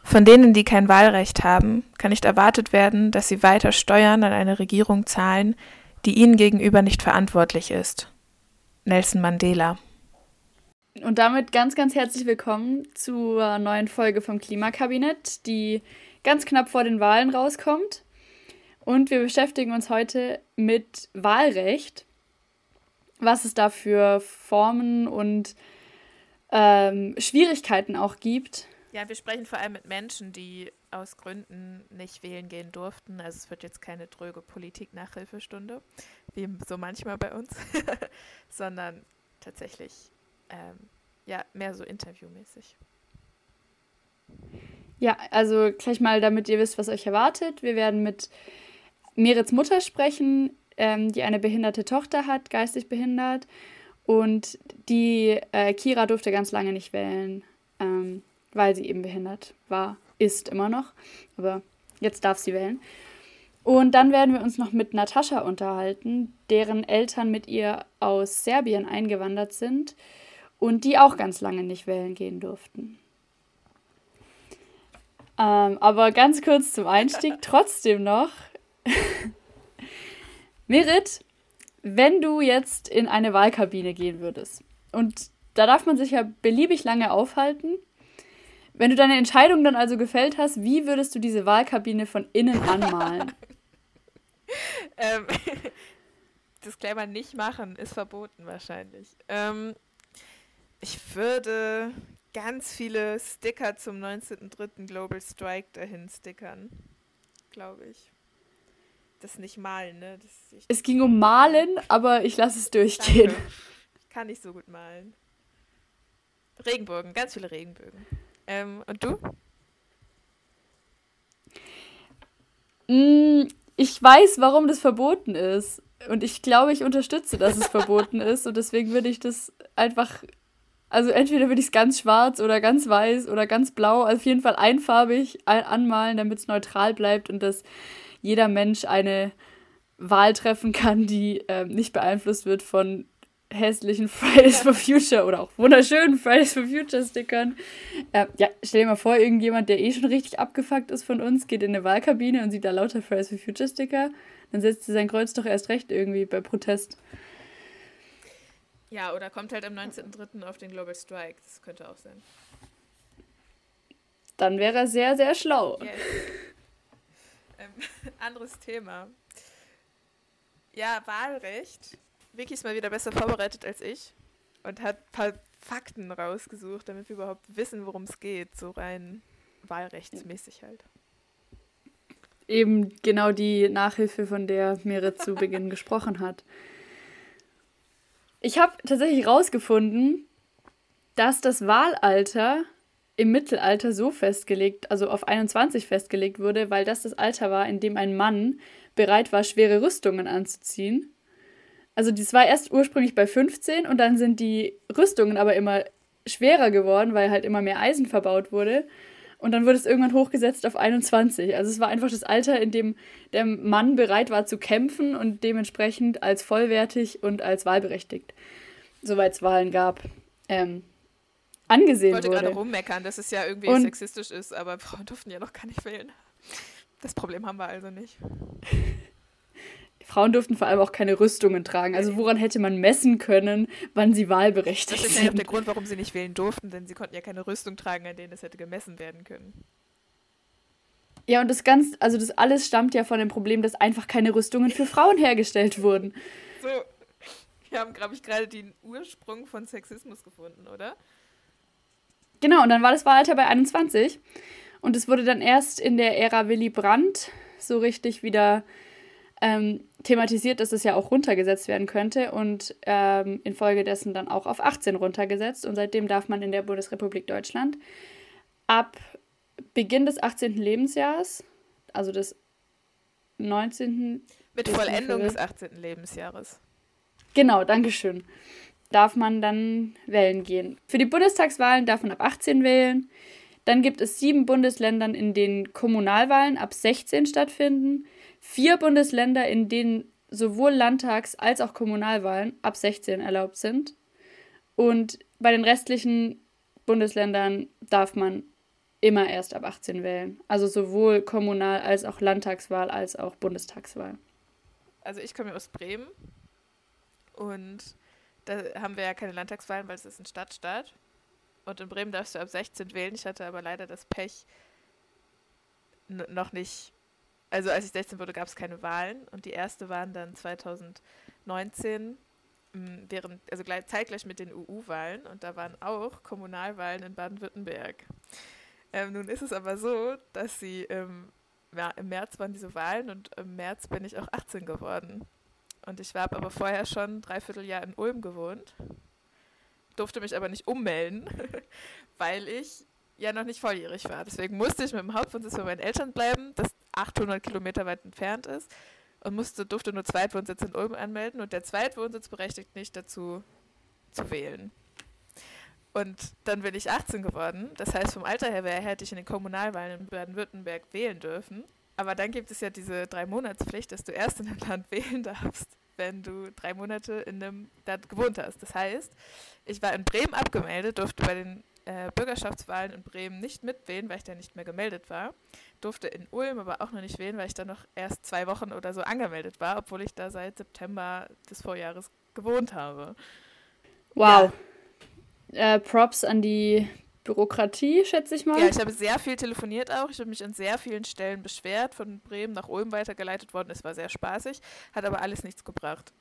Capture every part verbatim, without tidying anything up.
Von denen, die kein Wahlrecht haben, kann nicht erwartet werden, dass sie weiter Steuern an eine Regierung zahlen, die ihnen gegenüber nicht verantwortlich ist. Nelson Mandela. Und damit ganz, ganz herzlich willkommen zur neuen Folge vom Klimakabinett, die ganz knapp vor den Wahlen rauskommt. Und wir beschäftigen uns heute mit Wahlrecht, was es da für Formen und ähm, Schwierigkeiten auch gibt. Ja, wir sprechen vor allem mit Menschen, die aus Gründen nicht wählen gehen durften. Also es wird jetzt keine dröge Politik-Nachhilfestunde, wie so manchmal bei uns, sondern tatsächlich ähm, ja, mehr so interviewmäßig. Ja, also gleich mal, damit ihr wisst, was euch erwartet. Wir werden mit Merits Mutter sprechen, ähm, die eine behinderte Tochter hat, geistig behindert. Und die äh, Kira durfte ganz lange nicht wählen, ähm, weil sie eben behindert war, ist immer noch. Aber jetzt darf sie wählen. Und dann werden wir uns noch mit Natascha unterhalten, deren Eltern mit ihr aus Serbien eingewandert sind und die auch ganz lange nicht wählen gehen durften. Ähm, aber ganz kurz zum Einstieg, trotzdem noch. Merit, wenn du jetzt in eine Wahlkabine gehen würdest, und da darf man sich ja beliebig lange aufhalten, wenn du deine Entscheidung dann also gefällt hast, wie würdest du diese Wahlkabine von innen anmalen? ähm, Disclaimer nicht machen, ist verboten wahrscheinlich. Ähm, ich würde ganz viele Sticker zum neunzehnten dritten Global Strike dahin stickern, glaube ich. Das nicht malen, ne? Das, ich, es ging um Malen, aber ich lasse es durchgehen. Danke. Ich kann nicht so gut malen. Regenbogen, ganz viele Regenbögen. Ähm, und du? Mm, ich weiß, warum das verboten ist. Und ich glaube, ich unterstütze, dass es verboten ist. Und deswegen würde ich das einfach, also entweder würde ich es ganz schwarz oder ganz weiß oder ganz blau, auf jeden Fall einfarbig anmalen, damit es neutral bleibt und dass jeder Mensch eine Wahl treffen kann, die äh, nicht beeinflusst wird von hässlichen Fridays for Future oder auch wunderschönen Fridays for Future Stickern. Äh, ja, stell dir mal vor, irgendjemand, der eh schon richtig abgefuckt ist von uns, geht in eine Wahlkabine und sieht da lauter Fridays for Future Sticker, dann setzt er sein Kreuz doch erst recht irgendwie bei Protest. Ja, oder kommt halt am neunzehnten dritten auf den Global Strike, das könnte auch sein. Dann wäre er sehr, sehr schlau. Yes. ähm, anderes Thema. Ja, Wahlrecht. Vicky ist mal wieder besser vorbereitet als ich und hat ein paar Fakten rausgesucht, damit wir überhaupt wissen, worum es geht, so rein wahlrechtsmäßig halt. Eben genau die Nachhilfe, von der Merit zu Beginn gesprochen hat. Ich habe tatsächlich rausgefunden, dass das Wahlalter im Mittelalter so festgelegt, also auf einundzwanzig festgelegt wurde, weil das das Alter war, in dem ein Mann bereit war, schwere Rüstungen anzuziehen. Also das war erst ursprünglich bei fünfzehn und dann sind die Rüstungen aber immer schwerer geworden, weil halt immer mehr Eisen verbaut wurde. Und dann wurde es irgendwann hochgesetzt auf einundzwanzig. Also es war einfach das Alter, in dem der Mann bereit war zu kämpfen und dementsprechend als vollwertig und als wahlberechtigt, soweit es Wahlen gab, ähm, angesehen wurde. Ich wollte gerade rummeckern, dass es ja irgendwie und sexistisch ist, aber Frauen durften ja noch gar nicht wählen. Das Problem haben wir also nicht. Frauen durften vor allem auch keine Rüstungen tragen. Also woran hätte man messen können, wann sie wahlberechtigt sind? Das ist ja auch der Grund, warum sie nicht wählen durften, denn sie konnten ja keine Rüstung tragen, an denen es hätte gemessen werden können. Ja, und das ganz, also das alles stammt ja von dem Problem, dass einfach keine Rüstungen für Frauen hergestellt wurden. So, wir haben, glaube ich, gerade den Ursprung von Sexismus gefunden, oder? Genau, und dann war das Wahlalter bei einundzwanzig. Und es wurde dann erst in der Ära Willy Brandt so richtig wieder ähm, thematisiert, dass es ja auch runtergesetzt werden könnte und ähm, infolgedessen dann auch auf achtzehn runtergesetzt. Und seitdem darf man in der Bundesrepublik Deutschland ab Beginn des achtzehnten Lebensjahres, also des neunzehnten Mit Vollendung des achtzehnten Lebensjahres. Genau, dankeschön. Darf man dann wählen gehen. Für die Bundestagswahlen darf man ab achtzehn wählen. Dann gibt es sieben Bundesländer, in denen Kommunalwahlen ab sechzehn stattfinden. Vier Bundesländer, in denen sowohl Landtags- als auch Kommunalwahlen ab sechzehn erlaubt sind. Und bei den restlichen Bundesländern darf man immer erst ab achtzehn wählen. Also sowohl Kommunal- als auch Landtagswahl als auch Bundestagswahl. Also ich komme ja aus Bremen und da haben wir ja keine Landtagswahlen, weil es ist ein Stadtstaat. Und in Bremen darfst du ab sechzehn wählen. Ich hatte aber leider das Pech, n- noch nicht. Also als ich sechzehn wurde, gab es keine Wahlen. Und die erste waren dann zwanzig neunzehn, m, während, also gleich, zeitgleich mit den U U-Wahlen. Und da waren auch Kommunalwahlen in Baden-Württemberg. Ähm, nun ist es aber so, dass sie ähm, ja, im März waren diese Wahlen und im März bin ich auch achtzehn geworden. Und ich habe aber vorher schon ein Dreivierteljahr in Ulm gewohnt, durfte mich aber nicht ummelden, weil ich ja noch nicht volljährig war. Deswegen musste ich mit dem Hauptwohnsitz bei meinen Eltern bleiben, das achthundert Kilometer weit entfernt ist, und musste, durfte nur Zweitwohnsitz in Ulm anmelden. Und der Zweitwohnsitz berechtigt nicht dazu, zu wählen. Und dann bin ich achtzehn geworden. Das heißt, vom Alter her wär, hätte ich in den Kommunalwahlen in Baden-Württemberg wählen dürfen. Aber dann gibt es ja diese Drei-Monats-Pflicht, dass du erst in einem Land wählen darfst, wenn du drei Monate in einem Land gewohnt hast. Das heißt, ich war in Bremen abgemeldet, durfte bei den äh, Bürgerschaftswahlen in Bremen nicht mitwählen, weil ich da nicht mehr gemeldet war. Durfte in Ulm aber auch noch nicht wählen, weil ich da noch erst zwei Wochen oder so angemeldet war, obwohl ich da seit September des Vorjahres gewohnt habe. Wow. Ja. Äh, Props an die Bürokratie, schätze ich mal. Ja, ich habe sehr viel telefoniert auch. Ich habe mich an sehr vielen Stellen beschwert, von Bremen nach Ulm weitergeleitet worden. Es war sehr spaßig, hat aber alles nichts gebracht.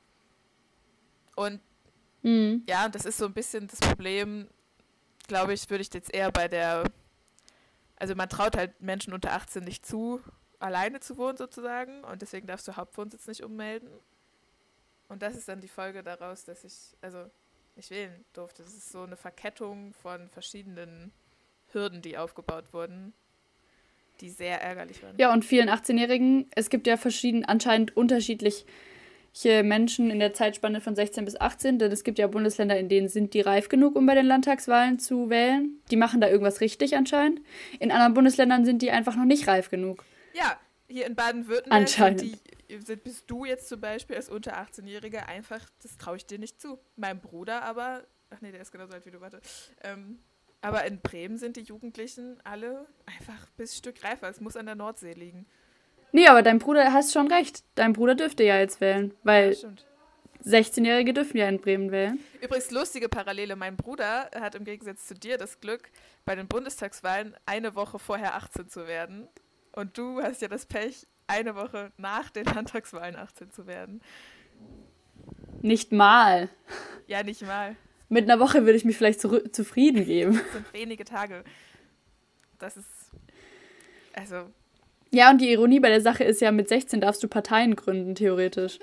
Und Mhm. ja, das ist so ein bisschen das Problem, glaube ich, würde ich jetzt eher bei der, also man traut halt Menschen unter achtzehn nicht zu, alleine zu wohnen sozusagen, und deswegen darfst du Hauptwohnsitz nicht ummelden. Und das ist dann die Folge daraus, dass ich, also nicht wählen durfte. Das ist so eine Verkettung von verschiedenen Hürden, die aufgebaut wurden, die sehr ärgerlich waren. Ja, und vielen achtzehnjährigen, es gibt ja verschieden, anscheinend unterschiedliche Menschen in der Zeitspanne von sechzehn bis achtzehn, denn es gibt ja Bundesländer, in denen sind die reif genug, um bei den Landtagswahlen zu wählen. Die machen da irgendwas richtig anscheinend. In anderen Bundesländern sind die einfach noch nicht reif genug. Ja, hier in Baden-Württemberg Anscheinend. sind die, sind, bist du jetzt zum Beispiel als unter achtzehnjähriger einfach, das traue ich dir nicht zu. Mein Bruder aber, ach nee, der ist genauso alt wie du, warte. Ähm, aber in Bremen sind die Jugendlichen alle einfach bis Stück reifer. Es muss an der Nordsee liegen. Nee, aber dein Bruder, hast schon recht. Dein Bruder dürfte ja jetzt wählen, weil Ja, stimmt. sechzehnjährige dürfen ja in Bremen wählen. Übrigens, lustige Parallele. Mein Bruder hat im Gegensatz zu dir das Glück, bei den Bundestagswahlen eine Woche vorher achtzehn zu werden. Und du hast ja das Pech, eine Woche nach den Landtagswahlen achtzehn zu werden. Nicht mal. Ja, nicht mal. Mit einer Woche würde ich mich vielleicht zurü- zufrieden geben. Das sind wenige Tage. Das ist, also, Ja, und die Ironie bei der Sache ist ja, mit sechzehn darfst du Parteien gründen, theoretisch.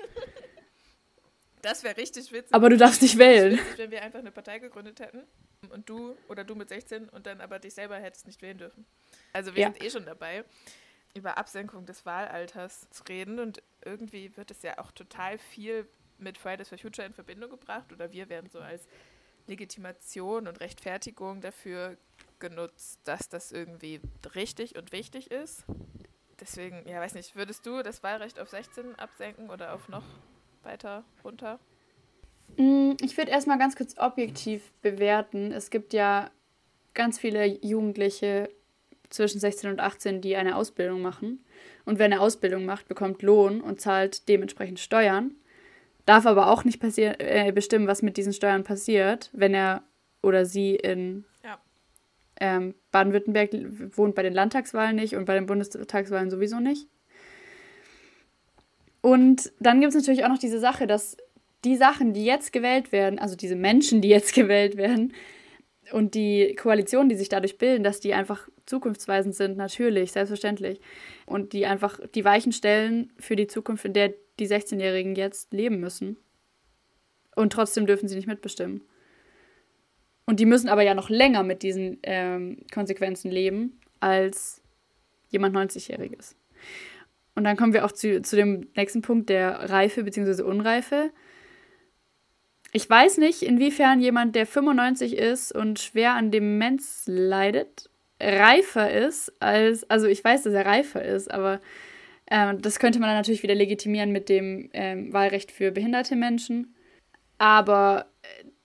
das wäre richtig witzig. Aber du darfst nicht wählen. Witzig, wenn wir einfach eine Partei gegründet hätten und du oder du mit sechzehn und dann aber dich selber hättest nicht wählen dürfen. Also wir Ja. sind eh schon dabei, über Absenkung des Wahlalters zu reden, und irgendwie wird es ja auch total viel mit Fridays for Future in Verbindung gebracht, oder wir werden so als Legitimation und Rechtfertigung dafür genutzt, dass das irgendwie richtig und wichtig ist. Deswegen, ja, weiß nicht, würdest du das Wahlrecht auf sechzehn absenken oder auf noch weiter runter? Mm, Ich würde erstmal ganz kurz objektiv bewerten. Es gibt ja ganz viele Jugendliche zwischen sechzehn und achtzehn, die eine Ausbildung machen. Und wer eine Ausbildung macht, bekommt Lohn und zahlt dementsprechend Steuern. Darf aber auch nicht passier- äh, bestimmen, was mit diesen Steuern passiert, wenn er oder sie in Ja. ähm, Baden-Württemberg wohnt, bei den Landtagswahlen nicht und bei den Bundestagswahlen sowieso nicht. Und dann gibt es natürlich auch noch diese Sache, dass die Sachen, die jetzt gewählt werden, also diese Menschen, die jetzt gewählt werden und die Koalitionen, die sich dadurch bilden, dass die einfach zukunftsweisend sind, natürlich, selbstverständlich. Und die einfach die Weichen stellen für die Zukunft, in der die sechzehnjährigen jetzt leben müssen. Und trotzdem dürfen sie nicht mitbestimmen. Und die müssen aber ja noch länger mit diesen ähm, Konsequenzen leben, als jemand neunzigjähriges. Und dann kommen wir auch zu, zu dem nächsten Punkt, der Reife bzw. Unreife. Ich weiß nicht, inwiefern jemand, der fünfundneunzig ist und schwer an Demenz leidet, reifer ist als, also ich weiß, dass er reifer ist, aber ähm, das könnte man dann natürlich wieder legitimieren mit dem ähm, Wahlrecht für behinderte Menschen. Aber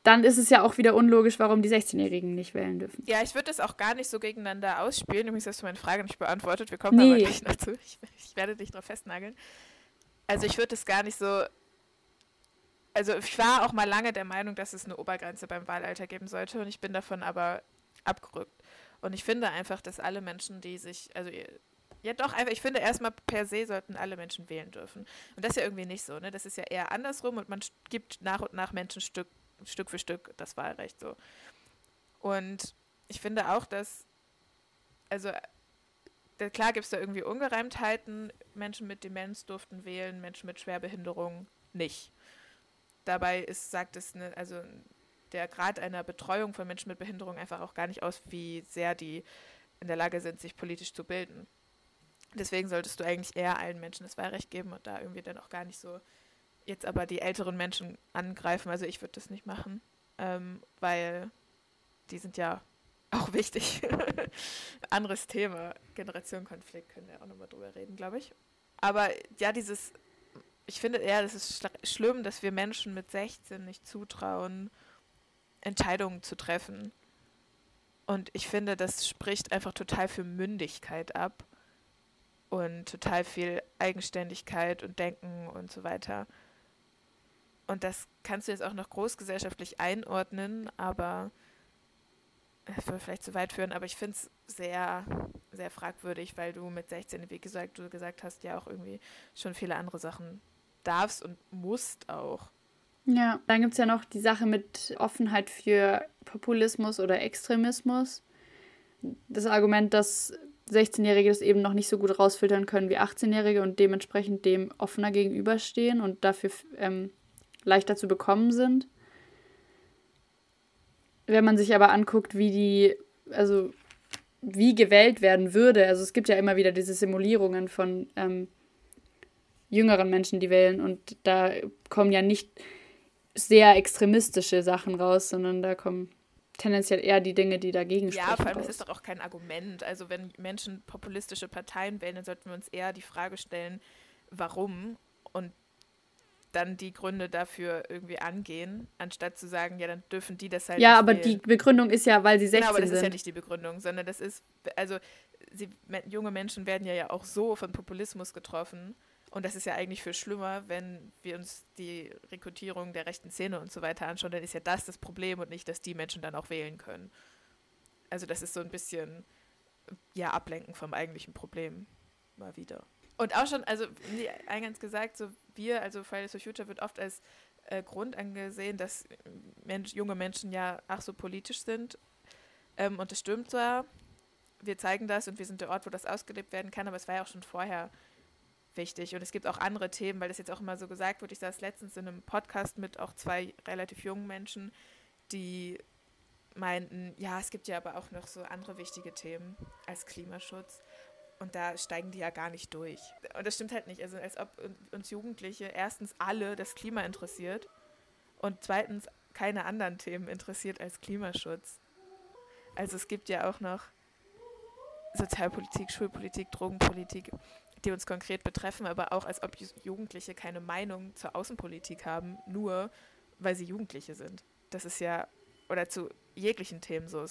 dann ist es ja auch wieder unlogisch, warum die sechzehnjährigen nicht wählen dürfen. Ja, ich würde das auch gar nicht so gegeneinander ausspielen. Übrigens hast du meine Frage nicht beantwortet. Wir kommen Nee. aber gleich dazu. Ich, ich werde dich drauf festnageln. Also ich würde es gar nicht so... Also ich war auch mal lange der Meinung, dass es eine Obergrenze beim Wahlalter geben sollte und ich bin davon aber abgerückt. Und ich finde einfach, dass alle Menschen, die sich... also Ja, doch, einfach, ich finde erstmal per se sollten alle Menschen wählen dürfen. Und das ist ja irgendwie nicht so, ne? Das ist ja eher andersrum und man gibt nach und nach Menschen Stück, Stück für Stück das Wahlrecht so. Und ich finde auch, dass, also da, klar gibt es da irgendwie Ungereimtheiten, Menschen mit Demenz durften wählen, Menschen mit Schwerbehinderung nicht. Dabei ist, sagt es, ne, also der Grad einer Betreuung von Menschen mit Behinderung einfach auch gar nicht aus, wie sehr die in der Lage sind, sich politisch zu bilden. Deswegen solltest du eigentlich eher allen Menschen das Wahlrecht geben und da irgendwie dann auch gar nicht so jetzt aber die älteren Menschen angreifen. Also ich würde das nicht machen, ähm, weil die sind ja auch wichtig. Anderes Thema, Generationenkonflikt, können wir auch nochmal drüber reden, glaube ich. Aber ja, dieses, ich finde eher, das ist schla- schlimm, dass wir Menschen mit sechzehn nicht zutrauen, Entscheidungen zu treffen. Und ich finde, das spricht einfach total für Mündigkeit ab. Und total viel Eigenständigkeit und Denken und so weiter. Und das kannst du jetzt auch noch großgesellschaftlich einordnen, aber das würde vielleicht zu weit führen, aber ich finde es sehr, sehr fragwürdig, weil du mit sechzehn, wie gesagt, du gesagt hast, ja auch irgendwie schon viele andere Sachen darfst und musst auch. Ja, dann gibt es ja noch die Sache mit Offenheit für Populismus oder Extremismus. Das Argument, dass sechzehnjährige das eben noch nicht so gut rausfiltern können wie achtzehnjährige und dementsprechend dem offener gegenüberstehen und dafür ähm, leichter zu bekommen sind. Wenn man sich aber anguckt, wie die, also wie gewählt werden würde, also es gibt ja immer wieder diese Simulierungen von ähm, jüngeren Menschen, die wählen und da kommen ja nicht sehr extremistische Sachen raus, sondern da kommen tendenziell eher die Dinge, die dagegen sprechen. Ja, vor allem, raus. das ist doch auch kein Argument. Also wenn Menschen populistische Parteien wählen, dann sollten wir uns eher die Frage stellen, warum und dann die Gründe dafür irgendwie angehen, anstatt zu sagen, ja, dann dürfen die das halt Ja, nicht aber wählen. die Begründung ist ja, weil sie sechzehn Genau, aber das sind. ist ja nicht die Begründung, sondern das ist, also sie, junge Menschen werden ja, ja auch so von Populismus getroffen. Und das ist ja eigentlich viel schlimmer, wenn wir uns die Rekrutierung der rechten Szene und so weiter anschauen, dann ist ja das das Problem und nicht, dass die Menschen dann auch wählen können. Also das ist so ein bisschen, ja, Ablenken vom eigentlichen Problem mal wieder. Und auch schon, also wie eingangs gesagt, so wir, also Fridays for Future wird oft als äh, Grund angesehen, dass Mensch, junge Menschen ja ach so politisch sind. Ähm, und das stimmt zwar, wir zeigen das und wir sind der Ort, wo das ausgelebt werden kann, aber es war ja auch schon vorher wichtig. Und es gibt auch andere Themen, weil das jetzt auch immer so gesagt wird. Ich saß letztens in einem Podcast mit auch zwei relativ jungen Menschen, die meinten, ja, es gibt ja aber auch noch so andere wichtige Themen als Klimaschutz. Und da steigen die ja gar nicht durch. Und das stimmt halt nicht. Also als ob uns Jugendliche erstens alle das Klima interessiert und zweitens keine anderen Themen interessiert als Klimaschutz. Also es gibt ja auch noch Sozialpolitik, Schulpolitik, Drogenpolitik, die uns konkret betreffen, aber auch als ob Jugendliche keine Meinung zur Außenpolitik haben, nur weil sie Jugendliche sind. Das ist ja, oder zu jeglichen Themen so.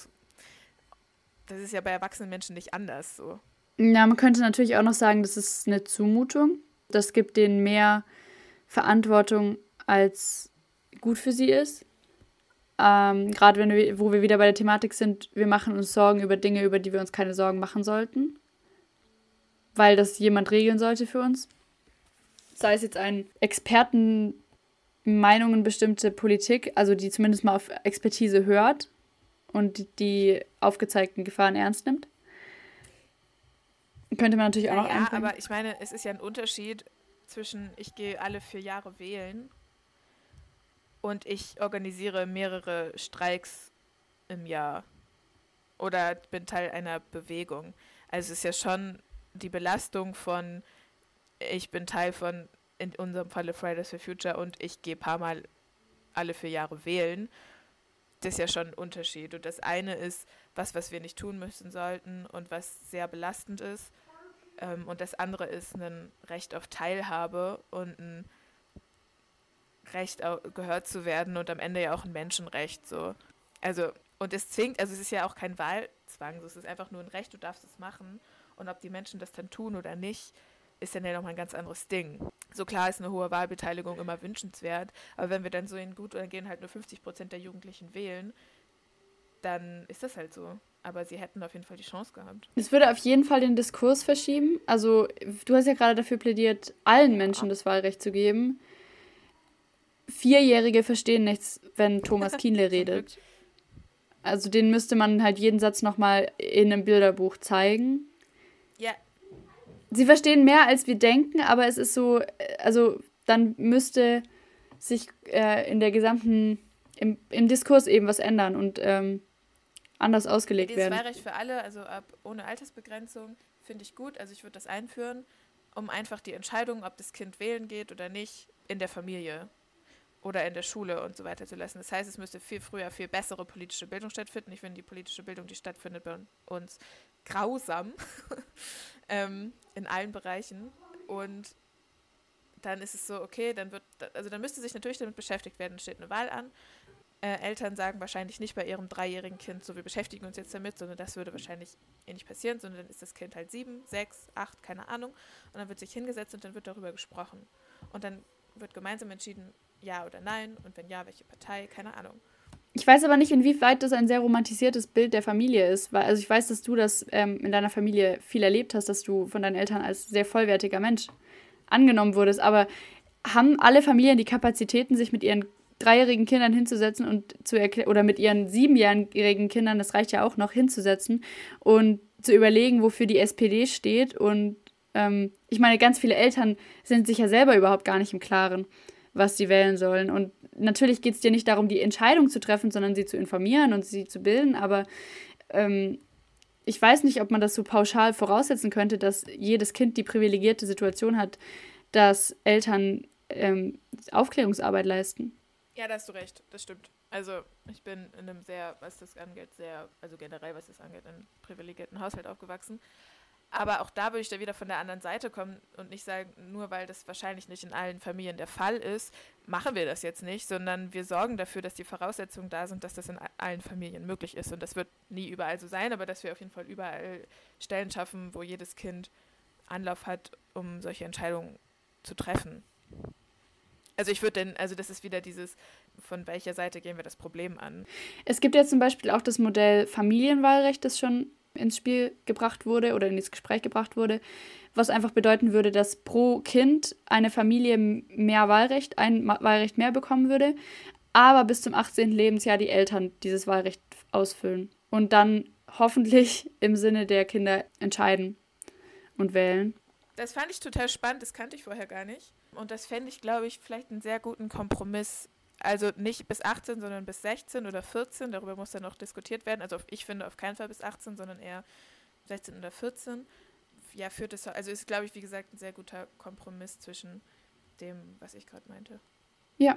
Das ist ja bei erwachsenen Menschen nicht anders so. Ja, man könnte natürlich auch noch sagen, das ist eine Zumutung. Das gibt denen mehr Verantwortung, als gut für sie ist. Ähm, Gerade wenn wir, wo wir wieder bei der Thematik sind, wir machen uns Sorgen über Dinge, über die wir uns keine Sorgen machen sollten. Weil das jemand regeln sollte für uns. Sei es jetzt ein Expertenmeinungen bestimmte Politik, also die zumindest mal auf Expertise hört und die, die aufgezeigten Gefahren ernst nimmt. Könnte man natürlich auch noch Ja, einbringen. aber ich meine, es ist ja ein Unterschied zwischen ich gehe alle vier Jahre wählen und ich organisiere mehrere Streiks im Jahr oder bin Teil einer Bewegung. Also es ist ja schon die Belastung von, ich bin Teil von, in unserem Falle Fridays for Future und ich gehe ein paar Mal alle vier Jahre wählen. Das ist ja schon ein Unterschied. Und das eine ist was, was wir nicht tun müssen sollten und was sehr belastend ist. Ähm, und das andere ist ein Recht auf Teilhabe und ein Recht au- gehört zu werden und am Ende ja auch ein Menschenrecht. So. Also, und es zwingt, also es ist ja auch kein Wahlzwang, so, es ist einfach nur ein Recht, du darfst es machen. Und ob die Menschen das dann tun oder nicht, ist dann ja nochmal ein ganz anderes Ding. So klar ist eine hohe Wahlbeteiligung immer wünschenswert, aber wenn wir dann so in gut, dann gehen halt nur fünfzig Prozent der Jugendlichen wählen, dann ist das halt so. Aber sie hätten auf jeden Fall die Chance gehabt. Es würde auf jeden Fall den Diskurs verschieben. Also, du hast ja gerade dafür plädiert, allen Menschen das Wahlrecht zu geben. Vierjährige verstehen nichts, wenn Thomas Kienle redet. Also, denen müsste man halt jeden Satz nochmal in einem Bilderbuch zeigen. Ja. Sie verstehen mehr, als wir denken, aber es ist so, also, dann müsste sich äh, in der gesamten, im, im Diskurs eben was ändern und ähm, anders ausgelegt ja, dieses werden. Wahlrecht für alle, also ab ohne Altersbegrenzung, finde ich gut. Also ich würde das einführen, um einfach die Entscheidung, ob das Kind wählen geht oder nicht, in der Familie oder in der Schule und so weiter zu lassen. Das heißt, es müsste viel früher viel bessere politische Bildung stattfinden. Ich finde die politische Bildung, die stattfindet bei uns, grausam ähm, in allen Bereichen. Und dann ist es so, okay, dann wird, also dann müsste sich natürlich damit beschäftigt werden, steht eine Wahl an. Äh, Eltern sagen wahrscheinlich nicht bei ihrem dreijährigen Kind, so wir beschäftigen uns jetzt damit, sondern das würde wahrscheinlich eh nicht passieren, sondern dann ist das Kind halt sieben, sechs, acht, keine Ahnung. Und dann wird sich hingesetzt und dann wird darüber gesprochen. Und dann wird gemeinsam entschieden, ja oder nein, und wenn ja, welche Partei, keine Ahnung. Ich weiß aber nicht, inwieweit das ein sehr romantisiertes Bild der Familie ist, weil also ich weiß, dass du das ähm, in deiner Familie viel erlebt hast, dass du von deinen Eltern als sehr vollwertiger Mensch angenommen wurdest, aber haben alle Familien die Kapazitäten, sich mit ihren dreijährigen Kindern hinzusetzen und zu erklären, oder mit ihren siebenjährigen Kindern, das reicht ja auch noch, hinzusetzen und zu überlegen, wofür die S P D steht. Und ähm, ich meine, ganz viele Eltern sind sich ja selber überhaupt gar nicht im Klaren, was sie wählen sollen. Und natürlich geht es dir nicht darum, die Entscheidung zu treffen, sondern sie zu informieren und sie zu bilden, aber ähm, ich weiß nicht, ob man das so pauschal voraussetzen könnte, dass jedes Kind die privilegierte Situation hat, dass Eltern ähm, Aufklärungsarbeit leisten. Ja, da hast du recht, das stimmt. Also ich bin in einem sehr, was das angeht, sehr, also generell, was das angeht, in einem privilegierten Haushalt aufgewachsen. Aber auch da würde ich da wieder von der anderen Seite kommen und nicht sagen, nur weil das wahrscheinlich nicht in allen Familien der Fall ist, machen wir das jetzt nicht, sondern wir sorgen dafür, dass die Voraussetzungen da sind, dass das in allen Familien möglich ist. Und das wird nie überall so sein, aber dass wir auf jeden Fall überall Stellen schaffen, wo jedes Kind Anlauf hat, um solche Entscheidungen zu treffen. Also ich würde denn, also das ist wieder dieses, von welcher Seite gehen wir das Problem an? Es gibt ja zum Beispiel auch das Modell Familienwahlrecht, das schon ins Spiel gebracht wurde oder ins Gespräch gebracht wurde, was einfach bedeuten würde, dass pro Kind eine Familie mehr Wahlrecht, ein Wahlrecht mehr bekommen würde, aber bis zum achtzehnten Lebensjahr die Eltern dieses Wahlrecht ausfüllen und dann hoffentlich im Sinne der Kinder entscheiden und wählen. Das fand ich total spannend, das kannte ich vorher gar nicht. Und das fände ich, glaube ich, vielleicht einen sehr guten Kompromiss. Also nicht bis achtzehn, sondern bis sechzehn oder vierzehn. Darüber muss dann noch diskutiert werden. Also ich finde auf keinen Fall bis achtzehn, sondern eher sechzehn oder vierzehn. Ja, führt es, also ist, glaube ich, wie gesagt, ein sehr guter Kompromiss zwischen dem, was ich gerade meinte. Ja.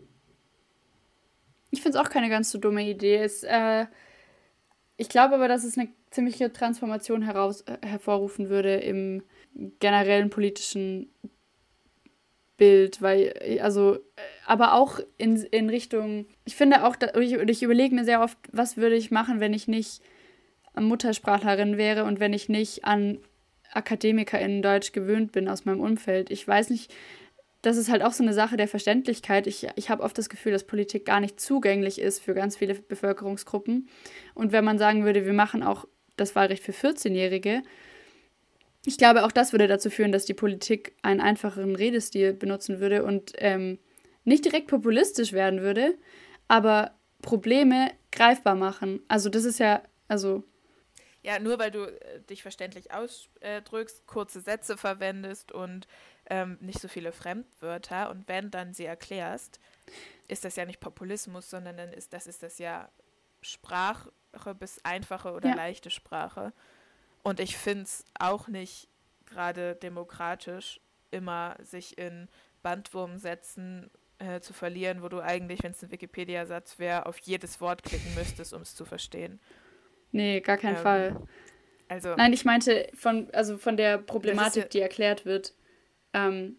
Ich finde es auch keine ganz so dumme Idee. Es, äh, ich glaube aber, dass es eine ziemliche Transformation heraus, äh, hervorrufen würde im generellen politischen Bild, weil, also, aber auch in, in Richtung, ich finde auch, da, ich, ich überlege mir sehr oft, was würde ich machen, wenn ich nicht Muttersprachlerin wäre und wenn ich nicht an AkademikerInnen Deutsch gewöhnt bin aus meinem Umfeld. Ich weiß nicht, das ist halt auch so eine Sache der Verständlichkeit. Ich, ich habe oft das Gefühl, dass Politik gar nicht zugänglich ist für ganz viele Bevölkerungsgruppen. Und wenn man sagen würde, wir machen auch das Wahlrecht für vierzehnjährige, ich glaube, auch das würde dazu führen, dass die Politik einen einfacheren Redestil benutzen würde und ähm, nicht direkt populistisch werden würde, aber Probleme greifbar machen. Also das ist ja, also... Ja, nur weil du äh, dich verständlich ausdrückst, kurze Sätze verwendest und ähm, nicht so viele Fremdwörter und wenn dann sie erklärst, ist das ja nicht Populismus, sondern dann ist das ist das ja Sprache bis einfache oder ja. leichte Sprache. Und ich finde es auch nicht gerade demokratisch, immer sich in Bandwurmsätzen äh, zu verlieren, wo du eigentlich, wenn es ein Wikipedia-Satz wäre, auf jedes Wort klicken müsstest, um es zu verstehen. Nee, gar keinen ähm, Fall. Also, Nein, ich meinte von, also von der Problematik, ja, die erklärt wird. Ähm,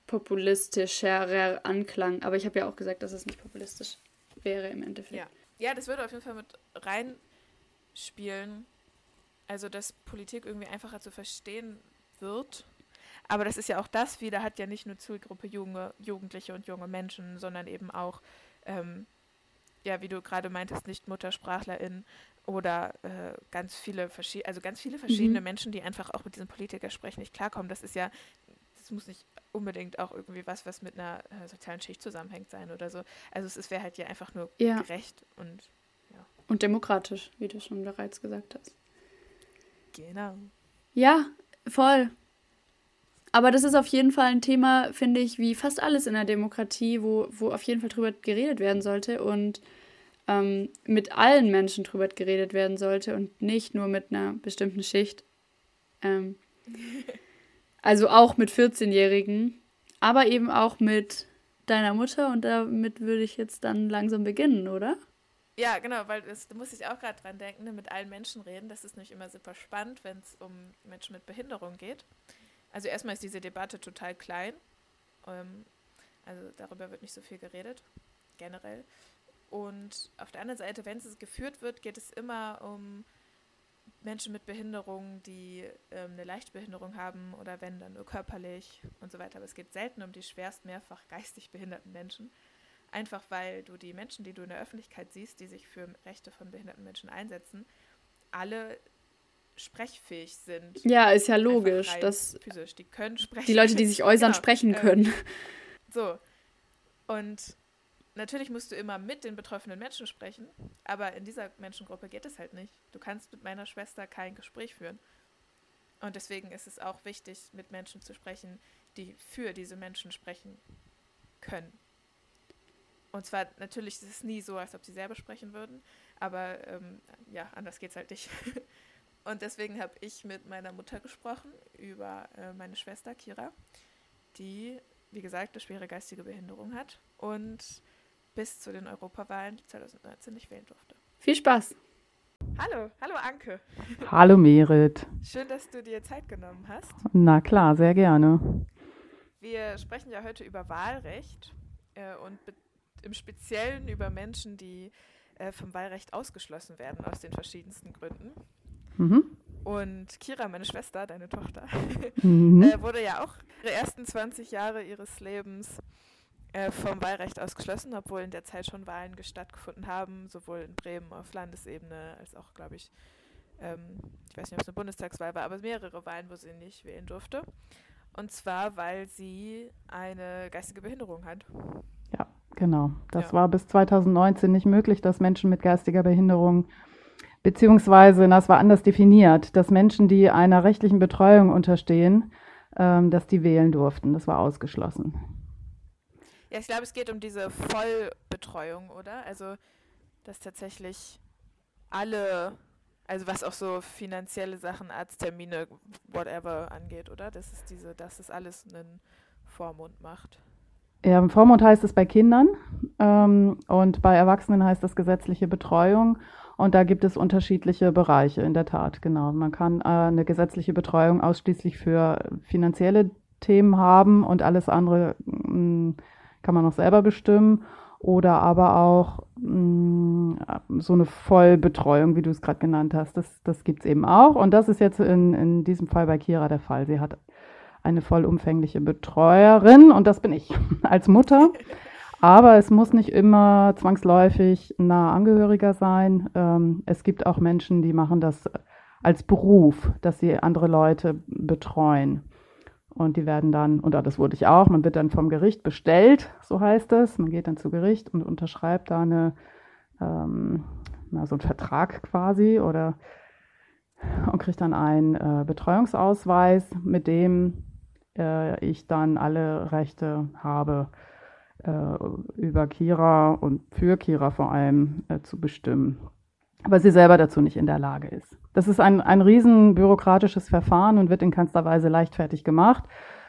populistischerer Anklang. Aber ich habe ja auch gesagt, dass es nicht populistisch wäre im Endeffekt. Ja. ja, das würde auf jeden Fall mit reinspielen. Also, dass Politik irgendwie einfacher zu verstehen wird. Aber das ist ja auch das wieder, hat ja nicht nur Zielgruppe junge Jugendliche und junge Menschen, sondern eben auch, ähm, ja, wie du gerade meintest, nicht MuttersprachlerInnen oder äh, ganz viele verschiedene, also ganz viele verschiedene Mhm. Menschen, die einfach auch mit diesem Politikersprechen nicht klarkommen. Das ist ja, das muss nicht unbedingt auch irgendwie was, was mit einer äh, sozialen Schicht zusammenhängt sein oder so. Also es wäre halt ja einfach nur Ja, gerecht und und demokratisch, wie du schon bereits gesagt hast. genau. Ja, voll. Aber das ist auf jeden Fall ein Thema, finde ich, wie fast alles in der Demokratie, wo, wo auf jeden Fall drüber geredet werden sollte und ähm, mit allen Menschen drüber geredet werden sollte und nicht nur mit einer bestimmten Schicht. Ähm, also auch mit vierzehnjährigen, aber eben auch mit deiner Mutter und damit würde ich jetzt dann langsam beginnen, oder? Ja, genau, weil das, da muss ich auch gerade dran denken, ne, mit allen Menschen reden. Das ist nicht immer super spannend, wenn es um Menschen mit Behinderung geht. Also erstmal ist diese Debatte total klein. Ähm, also darüber wird nicht so viel geredet, generell. Und auf der anderen Seite, wenn es geführt wird, geht es immer um Menschen mit Behinderung, die ähm, eine leichte Behinderung haben oder wenn, dann nur körperlich und so weiter. Aber es geht selten um die schwerst mehrfach geistig behinderten Menschen. Einfach weil du die Menschen, die du in der Öffentlichkeit siehst, die sich für Rechte von behinderten Menschen einsetzen, alle sprechfähig sind. Ja, ist ja Einfach logisch, rein dass physisch. Die können sprechen. die Leute, die sich äußern, Genau. sprechen Ähm, können. so. Und natürlich musst du immer mit den betroffenen Menschen sprechen, aber in dieser Menschengruppe geht es halt nicht. Du kannst mit meiner Schwester kein Gespräch führen. Und deswegen ist es auch wichtig, mit Menschen zu sprechen, die für diese Menschen sprechen können. Und zwar, natürlich ist es nie so, als ob sie selber sprechen würden, aber ähm, ja, anders geht's halt nicht. Und deswegen habe ich mit meiner Mutter gesprochen über äh, meine Schwester Kira, die, wie gesagt, eine schwere geistige Behinderung hat und bis zu den Europawahlen zwanzig neunzehn nicht wählen durfte. Viel Spaß. Hallo, hallo Anke. Hallo Merit. Schön, dass du dir Zeit genommen hast. Na klar, sehr gerne. Wir sprechen ja heute über Wahlrecht äh, und be- im Speziellen über Menschen, die äh, vom Wahlrecht ausgeschlossen werden aus den verschiedensten Gründen. Mhm. Und Kira, meine Schwester, deine Tochter, Mhm. äh, wurde ja auch ihre ersten zwanzig Jahre ihres Lebens äh, vom Wahlrecht ausgeschlossen, obwohl in der Zeit schon Wahlen stattgefunden haben, sowohl in Bremen auf Landesebene als auch, glaube ich, ähm, ich weiß nicht, ob es eine Bundestagswahl war, aber mehrere Wahlen, wo sie nicht wählen durfte. Und zwar, weil sie eine geistige Behinderung hat. Ja, genau. Das Ja. war bis zwanzig neunzehn nicht möglich, dass Menschen mit geistiger Behinderung, beziehungsweise, das war anders definiert, dass Menschen, die einer rechtlichen Betreuung unterstehen, ähm, dass die wählen durften. Das war ausgeschlossen. Ja, ich glaube, es geht um diese Vollbetreuung, oder? Also, dass tatsächlich alle, also was auch so finanzielle Sachen, Arzttermine, whatever angeht, oder? Das ist diese, dass es alles einen Vormund macht. Ja, im Vormund heißt es bei Kindern ähm, und bei Erwachsenen heißt das gesetzliche Betreuung. Und da gibt es unterschiedliche Bereiche, in der Tat, genau. Man kann äh, eine gesetzliche Betreuung ausschließlich für finanzielle Themen haben und alles andere mh, kann man noch selber bestimmen. Oder aber auch mh, so eine Vollbetreuung, wie du es gerade genannt hast. Das, das gibt es eben auch. Und das ist jetzt in, in diesem Fall bei Kira der Fall. Sie hat eine vollumfängliche Betreuerin und das bin ich als Mutter. Aber es muss nicht immer zwangsläufig ein naher Angehöriger sein. Ähm, es gibt auch Menschen, die machen das als Beruf, dass sie andere Leute betreuen. Und die werden dann, und das wurde ich auch, man wird dann vom Gericht bestellt, so heißt es. Man geht dann zu Gericht und unterschreibt da eine, ähm, na, so einen Vertrag quasi oder und kriegt dann einen äh, Betreuungsausweis, mit dem äh, ich dann alle Rechte habe, äh, über Kira und für Kira vor allem äh, zu bestimmen, weil sie selber dazu nicht in der Lage ist. Das ist ein, ein riesen bürokratisches Verfahren und wird in keinster Weise leichtfertig gemacht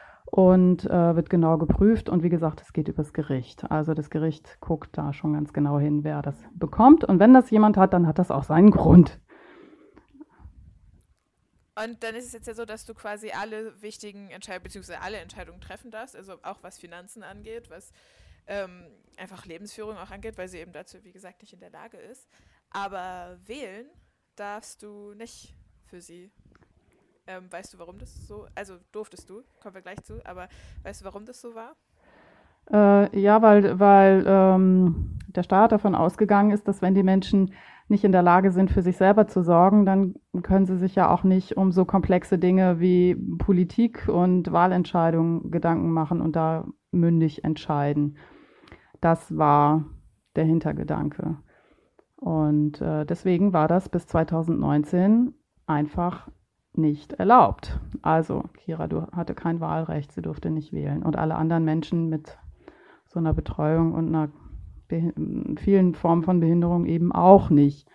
und äh, wird genau geprüft. Und wie gesagt, es geht übers Gericht. Also das Gericht guckt da schon ganz genau hin, wer das bekommt. Und wenn das jemand hat, dann hat das auch seinen Grund. Und dann ist es jetzt ja so, dass du quasi alle wichtigen Entscheidungen, beziehungsweise alle Entscheidungen treffen darfst, also auch was Finanzen angeht, was ähm, einfach Lebensführung auch angeht, weil sie eben dazu, wie gesagt, nicht in der Lage ist. Aber wählen darfst du nicht für sie. Ähm, weißt du, warum das so, also durftest du, kommen wir gleich zu, aber weißt du, warum das so war? Äh, ja, weil, weil ähm, der Staat davon ausgegangen ist, dass wenn die Menschen nicht in der Lage sind, für sich selber zu sorgen, dann können sie sich ja auch nicht um so komplexe Dinge wie Politik und Wahlentscheidungen Gedanken machen und da mündig entscheiden. Das war der Hintergedanke. Und äh, deswegen war das bis zweitausendneunzehn einfach nicht erlaubt. Also Kira du hatte kein Wahlrecht, sie durfte nicht wählen. Und alle anderen Menschen mit so einer Betreuung und einer Behi- vielen Formen von Behinderung eben auch nicht.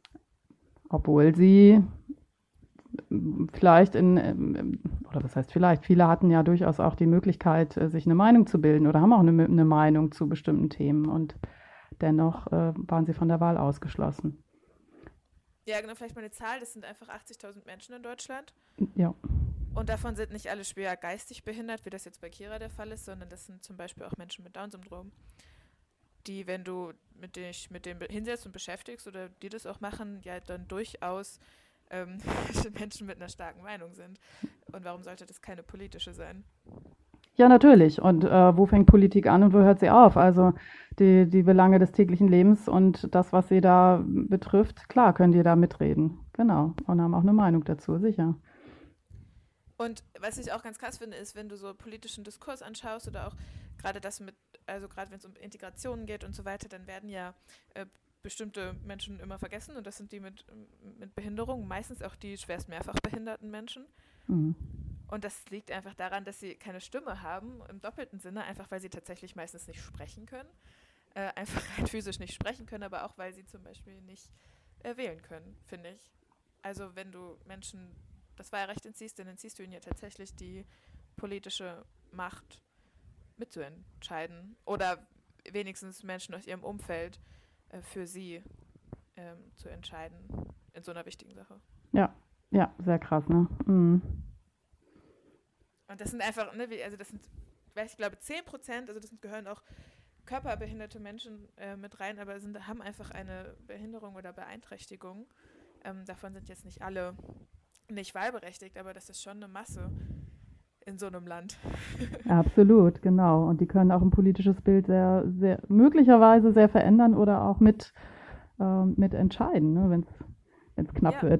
Obwohl sie vielleicht in, ähm, oder was heißt vielleicht, viele hatten ja durchaus auch die Möglichkeit, äh, sich eine Meinung zu bilden oder haben auch eine, eine Meinung zu bestimmten Themen und dennoch äh, waren sie von der Wahl ausgeschlossen. Ja, genau, vielleicht mal eine Zahl, das sind einfach achtzigtausend Menschen in Deutschland. Ja. Und davon sind nicht alle schwer geistig behindert, wie das jetzt bei Kira der Fall ist, sondern das sind zum Beispiel auch Menschen mit Down-Syndrom, die, wenn du mit dich mit dem hinsetzt und beschäftigst oder die das auch machen, ja dann durchaus ähm, Menschen mit einer starken Meinung sind. Und warum sollte das keine politische sein? Ja, natürlich. Und äh, wo fängt Politik an und wo hört sie auf? Also die, die Belange des täglichen Lebens und das, was sie da betrifft, klar können die da mitreden. Genau. Und haben auch eine Meinung dazu, sicher. Und was ich auch ganz krass finde, ist, wenn du so politischen Diskurs anschaust oder auch gerade das mit, also gerade wenn es um Integration geht und so weiter, dann werden ja äh, bestimmte Menschen immer vergessen und das sind die mit, mit Behinderung, meistens auch die schwerst mehrfach behinderten Menschen. Mhm. Und das liegt einfach daran, dass sie keine Stimme haben, im doppelten Sinne, einfach weil sie tatsächlich meistens nicht sprechen können, äh, einfach rein physisch nicht sprechen können, aber auch weil sie zum Beispiel nicht äh, wählen können, finde ich. Also wenn du Menschen das Wahlrecht entziehst, dann entziehst du ihnen ja tatsächlich die politische Macht mitzuentscheiden oder wenigstens Menschen aus ihrem Umfeld äh, für sie ähm, zu entscheiden in so einer wichtigen Sache. Ja, ja, sehr krass, ne? Mhm. Und das sind einfach, ne, wie, also das sind, ich glaube, zehn Prozent, also das sind, gehören auch körperbehinderte Menschen äh, mit rein, aber sind, haben einfach eine Behinderung oder Beeinträchtigung. Ähm, davon sind jetzt nicht alle nicht wahlberechtigt, aber das ist schon eine Masse in so einem Land. Absolut, genau. Und die können auch ein politisches Bild sehr, sehr möglicherweise sehr verändern oder auch mit, ähm, mit entscheiden, ne, wenn es knapp Ja. wird.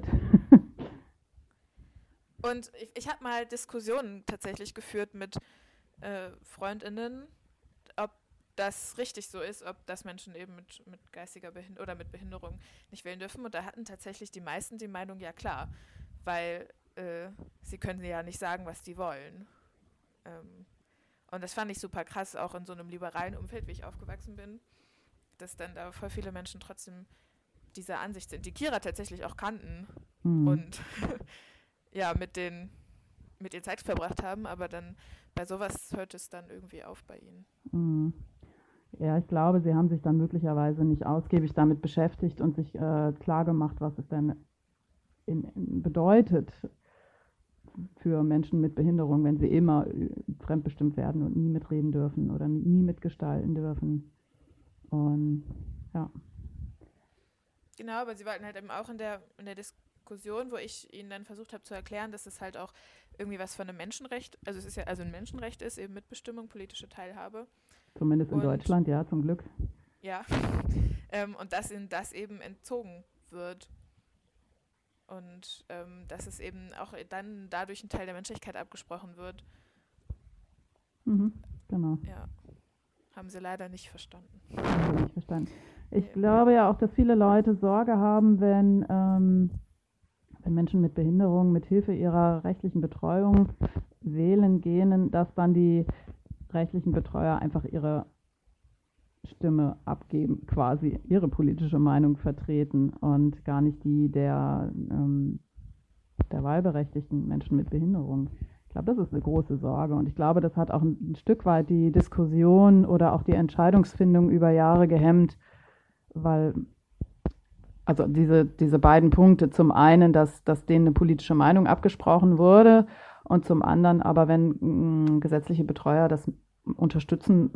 Und ich, ich habe mal Diskussionen tatsächlich geführt mit äh, FreundInnen, ob das richtig so ist, ob das Menschen eben mit, mit geistiger Behinderung oder mit Behinderung nicht wählen dürfen. Und da hatten tatsächlich die meisten die Meinung, ja klar, weil äh, sie können ja nicht sagen, was die wollen. Ähm, und das fand ich super krass, auch in so einem liberalen Umfeld, wie ich aufgewachsen bin, dass dann da voll viele Menschen trotzdem dieser Ansicht sind, die Kira tatsächlich auch kannten Mhm. und ja, mit den mit ihr Zeit verbracht haben, aber dann bei sowas hört es dann irgendwie auf bei ihnen. Mhm. Ja, ich glaube, sie haben sich dann möglicherweise nicht ausgiebig damit beschäftigt und sich äh, klar gemacht, was es denn in, in bedeutet für Menschen mit Behinderung, wenn sie immer äh, fremdbestimmt werden und nie mitreden dürfen oder nie mitgestalten dürfen. Und ja. Genau, aber sie wollten halt eben auch in der, in der Diskussion, wo ich ihnen dann versucht habe zu erklären, dass es halt auch irgendwie was von einem Menschenrecht, also es ist ja also ein Menschenrecht ist, eben Mitbestimmung, politische Teilhabe. Zumindest in Und- Deutschland, ja, zum Glück. Ja. ähm, und dass ihnen das eben entzogen wird. Und ähm, dass es eben auch dann dadurch ein Teil der Menschlichkeit abgesprochen wird. Mhm, genau. Ja. Haben sie leider nicht verstanden. Habe ich nicht verstanden. Ich Nee. glaube ja auch, dass viele Leute Sorge haben, wenn, ähm, wenn Menschen mit Behinderung mit Hilfe ihrer rechtlichen Betreuung wählen gehen, dass dann die rechtlichen Betreuer einfach ihre Stimme abgeben, quasi ihre politische Meinung vertreten und gar nicht die der, ähm, der wahlberechtigten Menschen mit Behinderung. Ich glaube, das ist eine große Sorge und ich glaube, das hat auch ein, ein Stück weit die Diskussion oder auch die Entscheidungsfindung über Jahre gehemmt, weil also diese, diese beiden Punkte, zum einen, dass, dass denen eine politische Meinung abgesprochen wurde und zum anderen aber, wenn mh, gesetzliche Betreuer das unterstützen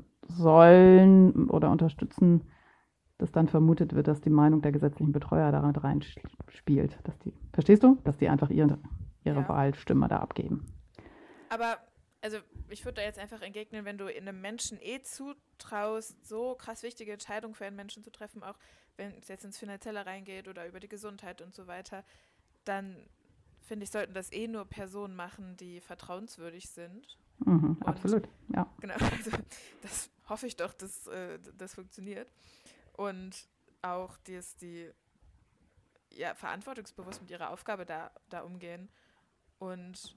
sollen oder unterstützen, dass dann vermutet wird, dass die Meinung der gesetzlichen Betreuer daran reinspielt. Dass die, verstehst du? Dass die einfach ihre, ihre Ja. Wahlstimme da abgeben. Aber, also ich würde da jetzt einfach entgegnen, wenn du einem Menschen eh zutraust, so krass wichtige Entscheidungen für einen Menschen zu treffen, auch wenn es jetzt ins Finanzielle reingeht oder über die Gesundheit und so weiter, dann finde ich, sollten das eh nur Personen machen, die vertrauenswürdig sind. Mhm, Und- absolut, ja. Genau, also das hoffe ich doch, dass äh, das funktioniert. Und auch, dass die ja, verantwortungsbewusst mit ihrer Aufgabe da, da umgehen. Und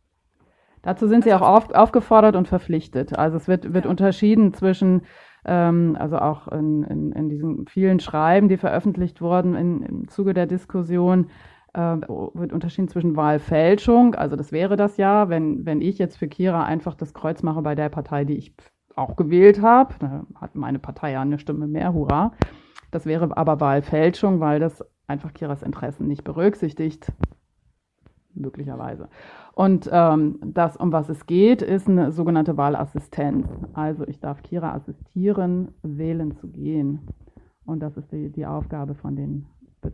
Dazu sind sie Also auch auf, aufgefordert und verpflichtet. Also es wird, wird Ja. unterschieden zwischen, ähm, also auch in, in, in diesen vielen Schreiben, die veröffentlicht wurden in, im Zuge der Diskussion, äh, wird unterschieden zwischen Wahlfälschung, also das wäre das ja, wenn, wenn ich jetzt für Kira einfach das Kreuz mache bei der Partei, die ich auch gewählt habe, da hat meine Partei ja eine Stimme mehr, hurra. Das wäre aber Wahlfälschung, weil das einfach Kiras Interessen nicht berücksichtigt, möglicherweise. Und ähm, das, um was es geht, ist eine sogenannte Wahlassistenz. Also ich darf Kira assistieren, wählen zu gehen. Und das ist die, die Aufgabe von den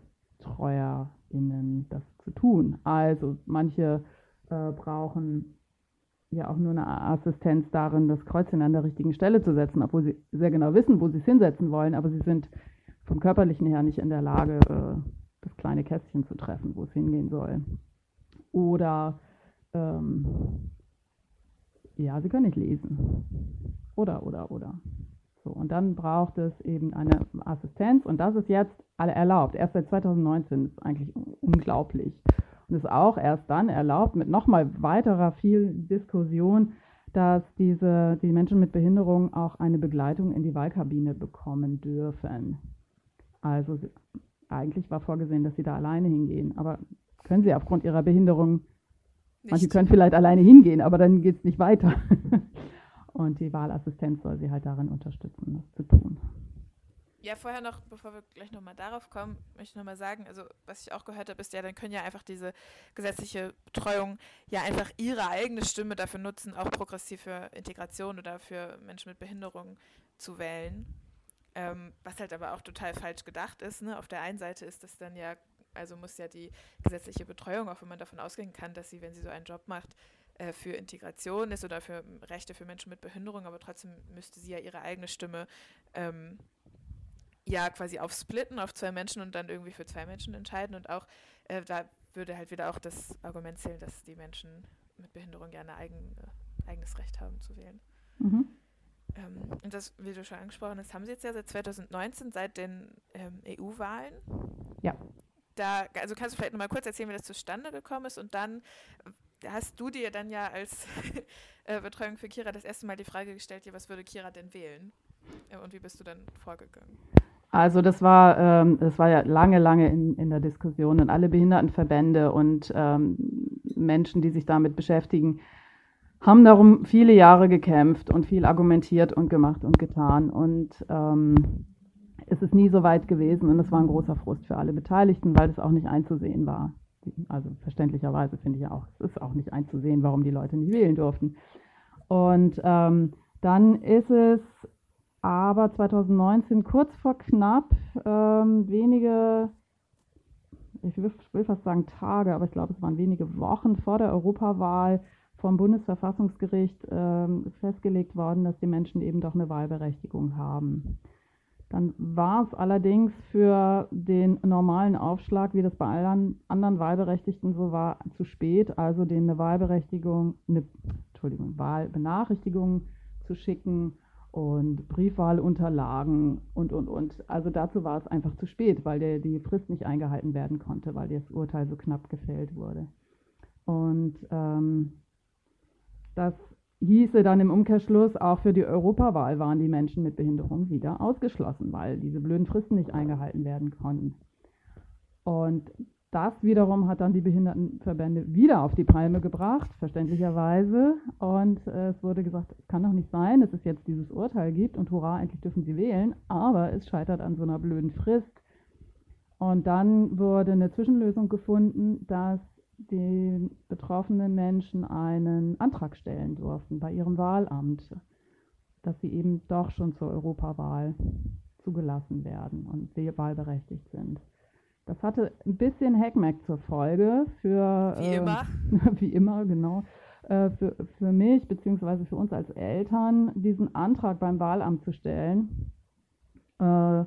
BetreuerInnen, das zu tun. Also manche äh, brauchen ja auch nur eine Assistenz darin, das Kreuzchen an der richtigen Stelle zu setzen, obwohl sie sehr genau wissen, wo sie es hinsetzen wollen, aber sie sind vom Körperlichen her nicht in der Lage, äh, das kleine Kästchen zu treffen, wo es hingehen soll. Oder ähm, ja, sie können nicht lesen. Oder, oder, oder. So, und dann braucht es eben eine Assistenz und das ist jetzt alle erlaubt. Erst seit zweitausendneunzehn, das ist eigentlich unglaublich. Und ist auch erst dann erlaubt, mit nochmal weiterer viel Diskussion, dass diese, die Menschen mit Behinderung auch eine Begleitung in die Wahlkabine bekommen dürfen. Also sie, eigentlich war vorgesehen, dass sie da alleine hingehen, aber können sie aufgrund ihrer Behinderung, manche nicht. können vielleicht alleine hingehen, aber dann geht es nicht weiter. Und die Wahlassistenz soll sie halt darin unterstützen, das zu tun. Ja, vorher noch, bevor wir gleich nochmal darauf kommen, möchte ich nochmal sagen, also was ich auch gehört habe, ist ja, dann können ja einfach diese gesetzliche Betreuung ja einfach ihre eigene Stimme dafür nutzen, auch progressiv für Integration oder für Menschen mit Behinderung zu wählen. Ähm, was halt aber auch total falsch gedacht ist. Ne? Auf der einen Seite ist das dann ja, also muss ja die gesetzliche Betreuung, auch wenn man davon ausgehen kann, dass sie, wenn sie so einen Job macht, äh, für Integration ist oder für Rechte für Menschen mit Behinderung, aber trotzdem müsste sie ja ihre eigene Stimme ähm, ja quasi aufsplitten auf zwei Menschen und dann irgendwie für zwei Menschen entscheiden. Und auch äh, da würde halt wieder auch das Argument zählen, dass die Menschen mit Behinderung ja ein eigen, äh, eigenes Recht haben zu wählen. Mhm. Ähm, und das, wie du schon angesprochen hast, haben sie jetzt ja seit zweitausendneunzehn, seit den ähm, E U-Wahlen. Ja. Da, also kannst du vielleicht nochmal kurz erzählen, wie das zustande gekommen ist und dann äh, hast du dir dann ja als äh, Betreuung für Kira das erste Mal die Frage gestellt, ja, was würde Kira denn wählen? Äh, und wie bist du dann vorgegangen? Also das war, ähm, das war ja lange, lange in, in der Diskussion und alle Behindertenverbände und ähm, Menschen, die sich damit beschäftigen, haben darum viele Jahre gekämpft und viel argumentiert und gemacht und getan. Und ähm, es ist nie so weit gewesen und es war ein großer Frust für alle Beteiligten, weil es auch nicht einzusehen war. Also verständlicherweise finde ich ja auch, es ist auch nicht einzusehen, warum die Leute nicht wählen durften. Und ähm, dann ist es aber zweitausendneunzehn, kurz vor knapp, ähm, wenige, ich will, will fast sagen Tage, aber ich glaube, es waren wenige Wochen vor der Europawahl vom Bundesverfassungsgericht ähm, festgelegt worden, dass die Menschen eben doch eine Wahlberechtigung haben. Dann war es allerdings für den normalen Aufschlag, wie das bei allen anderen Wahlberechtigten so war, zu spät, also denen eine Wahlberechtigung, eine, Entschuldigung, Wahlbenachrichtigung zu schicken und Briefwahlunterlagen und, und, und. Also dazu war es einfach zu spät, weil der, die Frist nicht eingehalten werden konnte, weil das Urteil so knapp gefällt wurde. Und ähm, das hieße dann im Umkehrschluss, auch für die Europawahl waren die Menschen mit Behinderung wieder ausgeschlossen, weil diese blöden Fristen nicht eingehalten werden konnten. Und das wiederum hat dann die Behindertenverbände wieder auf die Palme gebracht, verständlicherweise. Und äh, es wurde gesagt, es kann doch nicht sein, dass es jetzt dieses Urteil gibt und hurra, endlich dürfen sie wählen, aber es scheitert an so einer blöden Frist. Und dann wurde eine Zwischenlösung gefunden, dass die betroffenen Menschen einen Antrag stellen durften bei ihrem Wahlamt, dass sie eben doch schon zur Europawahl zugelassen werden und wahlberechtigt sind. Das hatte ein bisschen Heckmeck zur Folge für... Wie immer. Äh, wie immer, genau. Äh, für, für mich beziehungsweise für uns als Eltern, diesen Antrag beim Wahlamt zu stellen. Äh,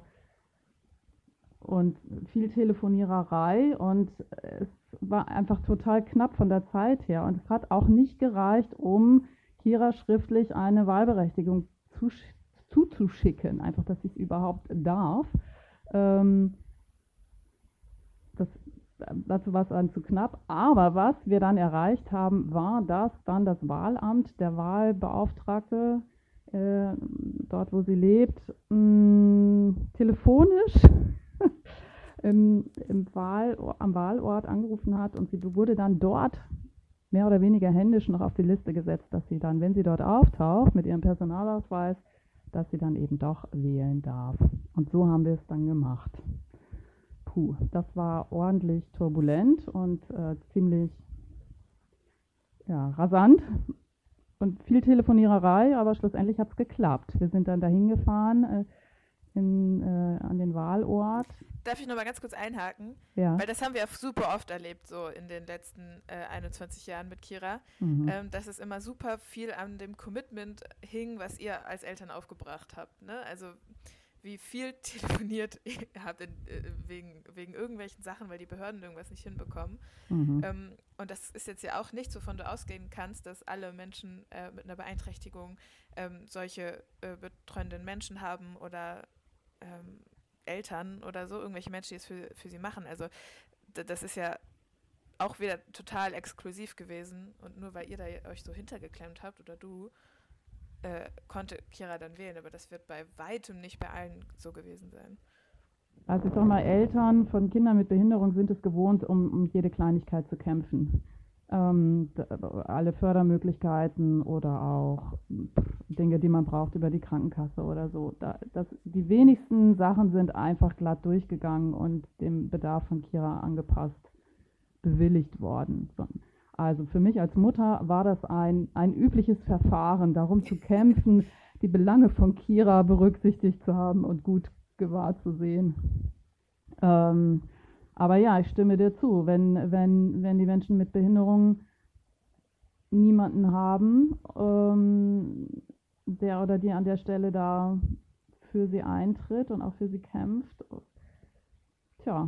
und viel Telefoniererei und es war einfach total knapp von der Zeit her. Und es hat auch nicht gereicht, um Kira schriftlich eine Wahlberechtigung zu, zuzuschicken, einfach, dass sie es überhaupt darf. Ähm, das, dazu war es dann zu knapp. Aber was wir dann erreicht haben, war, dass dann das Wahlamt, der Wahlbeauftragte, äh, dort wo sie lebt, mh, telefonisch im, im Wahl, am Wahlort angerufen hat und sie wurde dann dort mehr oder weniger händisch noch auf die Liste gesetzt, dass sie dann, wenn sie dort auftaucht mit ihrem Personalausweis, dass sie dann eben doch wählen darf. Und so haben wir es dann gemacht. Puh, das war ordentlich turbulent und äh, ziemlich ja, rasant und viel Telefoniererei, aber schlussendlich hat es geklappt. Wir sind dann dahin gefahren äh, in, äh, an den Wahlort. Darf ich noch mal ganz kurz einhaken? Ja. Weil das haben wir super oft erlebt, so in den letzten äh, einundzwanzig Jahren mit Kira, Mhm. ähm, dass es immer super viel an dem Commitment hing, was ihr als Eltern aufgebracht habt. Ne? Also wie viel telefoniert ihr habt in, äh, wegen, wegen irgendwelchen Sachen, weil die Behörden irgendwas nicht hinbekommen. Mhm. Ähm, und das ist jetzt ja auch nicht, wovon du ausgehen kannst, dass alle Menschen äh, mit einer Beeinträchtigung ähm, solche äh, betreuenden Menschen haben oder ähm, Eltern oder so, irgendwelche Menschen, die es für, für sie machen. Also d- das ist ja auch wieder total exklusiv gewesen und nur weil ihr da euch so hintergeklemmt habt oder du, äh, konnte Kira dann wählen, aber das wird bei weitem nicht bei allen so gewesen sein. Also ich sag mal, Eltern von Kindern mit Behinderung sind es gewohnt, um, um jede Kleinigkeit zu kämpfen. Ähm, d- alle Fördermöglichkeiten oder auch pff, Dinge, die man braucht über die Krankenkasse oder so. Da, das, die wenigsten Sachen sind einfach glatt durchgegangen und dem Bedarf von Kira angepasst bewilligt worden. So. Also für mich als Mutter war das ein, ein übliches Verfahren, darum zu kämpfen, die Belange von Kira berücksichtigt zu haben und gut gewahrt zu sehen. Ähm, aber ja, ich stimme dir zu, wenn, wenn, wenn die Menschen mit Behinderung niemanden haben, ähm, der oder die an der Stelle da für sie eintritt und auch für sie kämpft, tja,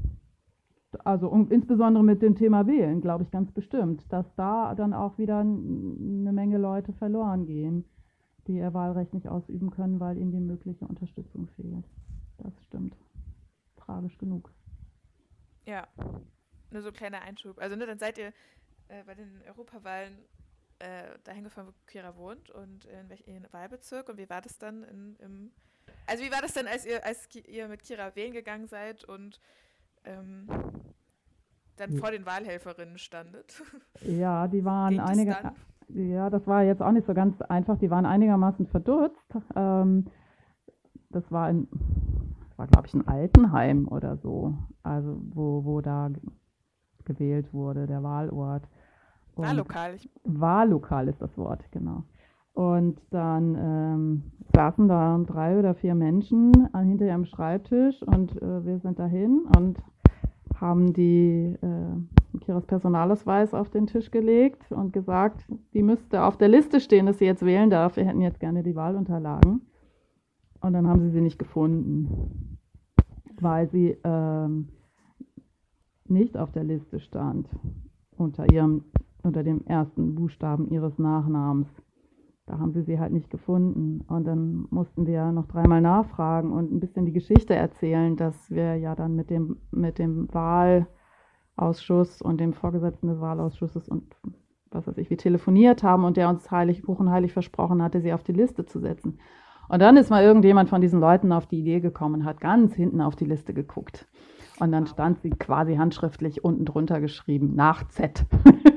also und insbesondere mit dem Thema Wählen, glaube ich ganz bestimmt, dass da dann auch wieder n- eine Menge Leute verloren gehen, die ihr Wahlrecht nicht ausüben können, weil ihnen die mögliche Unterstützung fehlt. Das stimmt. Tragisch genug. Ja, nur so ein kleiner Einschub. Also ne, dann seid ihr äh, bei den Europawahlen äh, dahin gefahren, wo Kira wohnt und in welchem Wahlbezirk und wie war das dann in, im also wie war das denn, als ihr als Ki- ihr mit Kira wählen gegangen seid und ähm, dann Ja. vor den Wahlhelferinnen standet? Ja, die waren Ging das einige, dann? ja, das war jetzt auch nicht so ganz einfach, die waren einigermaßen verdutzt. Ähm, das war in, das war glaube ich ein Altenheim oder so, also wo, wo da g- gewählt wurde, der Wahlort. Und Wahllokal. Ich, Wahllokal ist das Wort, genau. Und dann ähm, saßen da drei oder vier Menschen an, hinter ihrem Schreibtisch und äh, wir sind dahin und haben die äh, Kiras Personalausweis auf den Tisch gelegt und gesagt, die müsste auf der Liste stehen, dass sie jetzt wählen darf. Wir hätten jetzt gerne die Wahlunterlagen. Und dann haben sie sie nicht gefunden, weil sie ähm, nicht auf der Liste stand unter ihrem, unter dem ersten Buchstaben ihres Nachnamens. Da haben sie sie halt nicht gefunden. Und dann mussten wir noch dreimal nachfragen und ein bisschen die Geschichte erzählen, dass wir ja dann mit dem, mit dem Wahlausschuss und dem Vorgesetzten des Wahlausschusses und was weiß ich, wie telefoniert haben und der uns heilig, hoch und heilig versprochen hatte, sie auf die Liste zu setzen. Und dann ist mal irgendjemand von diesen Leuten auf die Idee gekommen und hat ganz hinten auf die Liste geguckt. Und dann stand sie quasi handschriftlich unten drunter geschrieben, nach Z.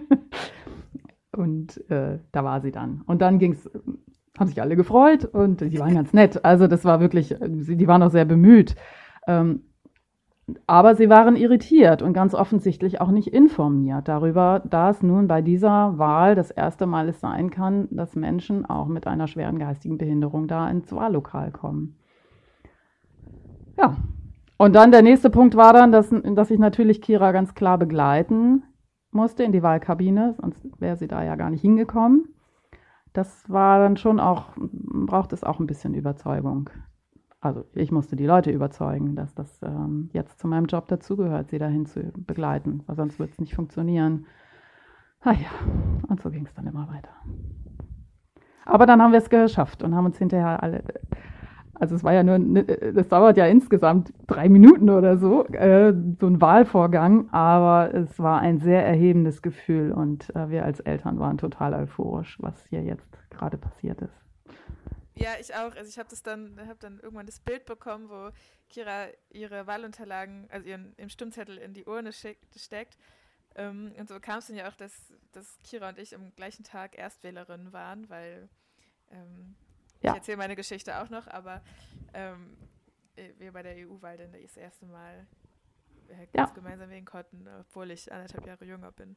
Und äh, da war sie dann. Und dann ging's, haben sich alle gefreut und die waren ganz nett. Also das war wirklich, die waren auch sehr bemüht. Ähm, aber sie waren irritiert und ganz offensichtlich auch nicht informiert darüber, dass nun bei dieser Wahl das erste Mal es sein kann, dass Menschen auch mit einer schweren geistigen Behinderung da ins Wahllokal kommen. Ja, und dann der nächste Punkt war dann, dass, dass ich natürlich Kira ganz klar begleiten musste in die Wahlkabine, sonst wäre sie da ja gar nicht hingekommen. Das war dann schon auch, braucht es auch ein bisschen Überzeugung. Also ich musste die Leute überzeugen, dass das ähm, jetzt zu meinem Job dazugehört, sie dahin zu begleiten, weil sonst wird es nicht funktionieren. Ah ja, und so ging es dann immer weiter. Aber dann haben wir es geschafft und haben uns hinterher alle, also es war ja nur, das dauert ja insgesamt drei Minuten oder so, äh, so ein Wahlvorgang, aber es war ein sehr erhebendes Gefühl und äh, wir als Eltern waren total euphorisch, was hier jetzt gerade passiert ist. Ja, ich auch. Also ich habe das dann, habe dann irgendwann das Bild bekommen, wo Kira ihre Wahlunterlagen, also ihren, ihren Stimmzettel in die Urne schick, steckt. Ähm, und so kam es dann ja auch, dass, dass Kira und ich am gleichen Tag Erstwählerinnen waren, weil ähm, ja. Ich erzähle meine Geschichte auch noch, aber ähm, wir bei der E U-Wahl dann das erste Mal äh, ganz ja. gemeinsam wählen konnten, obwohl ich anderthalb Jahre jünger bin.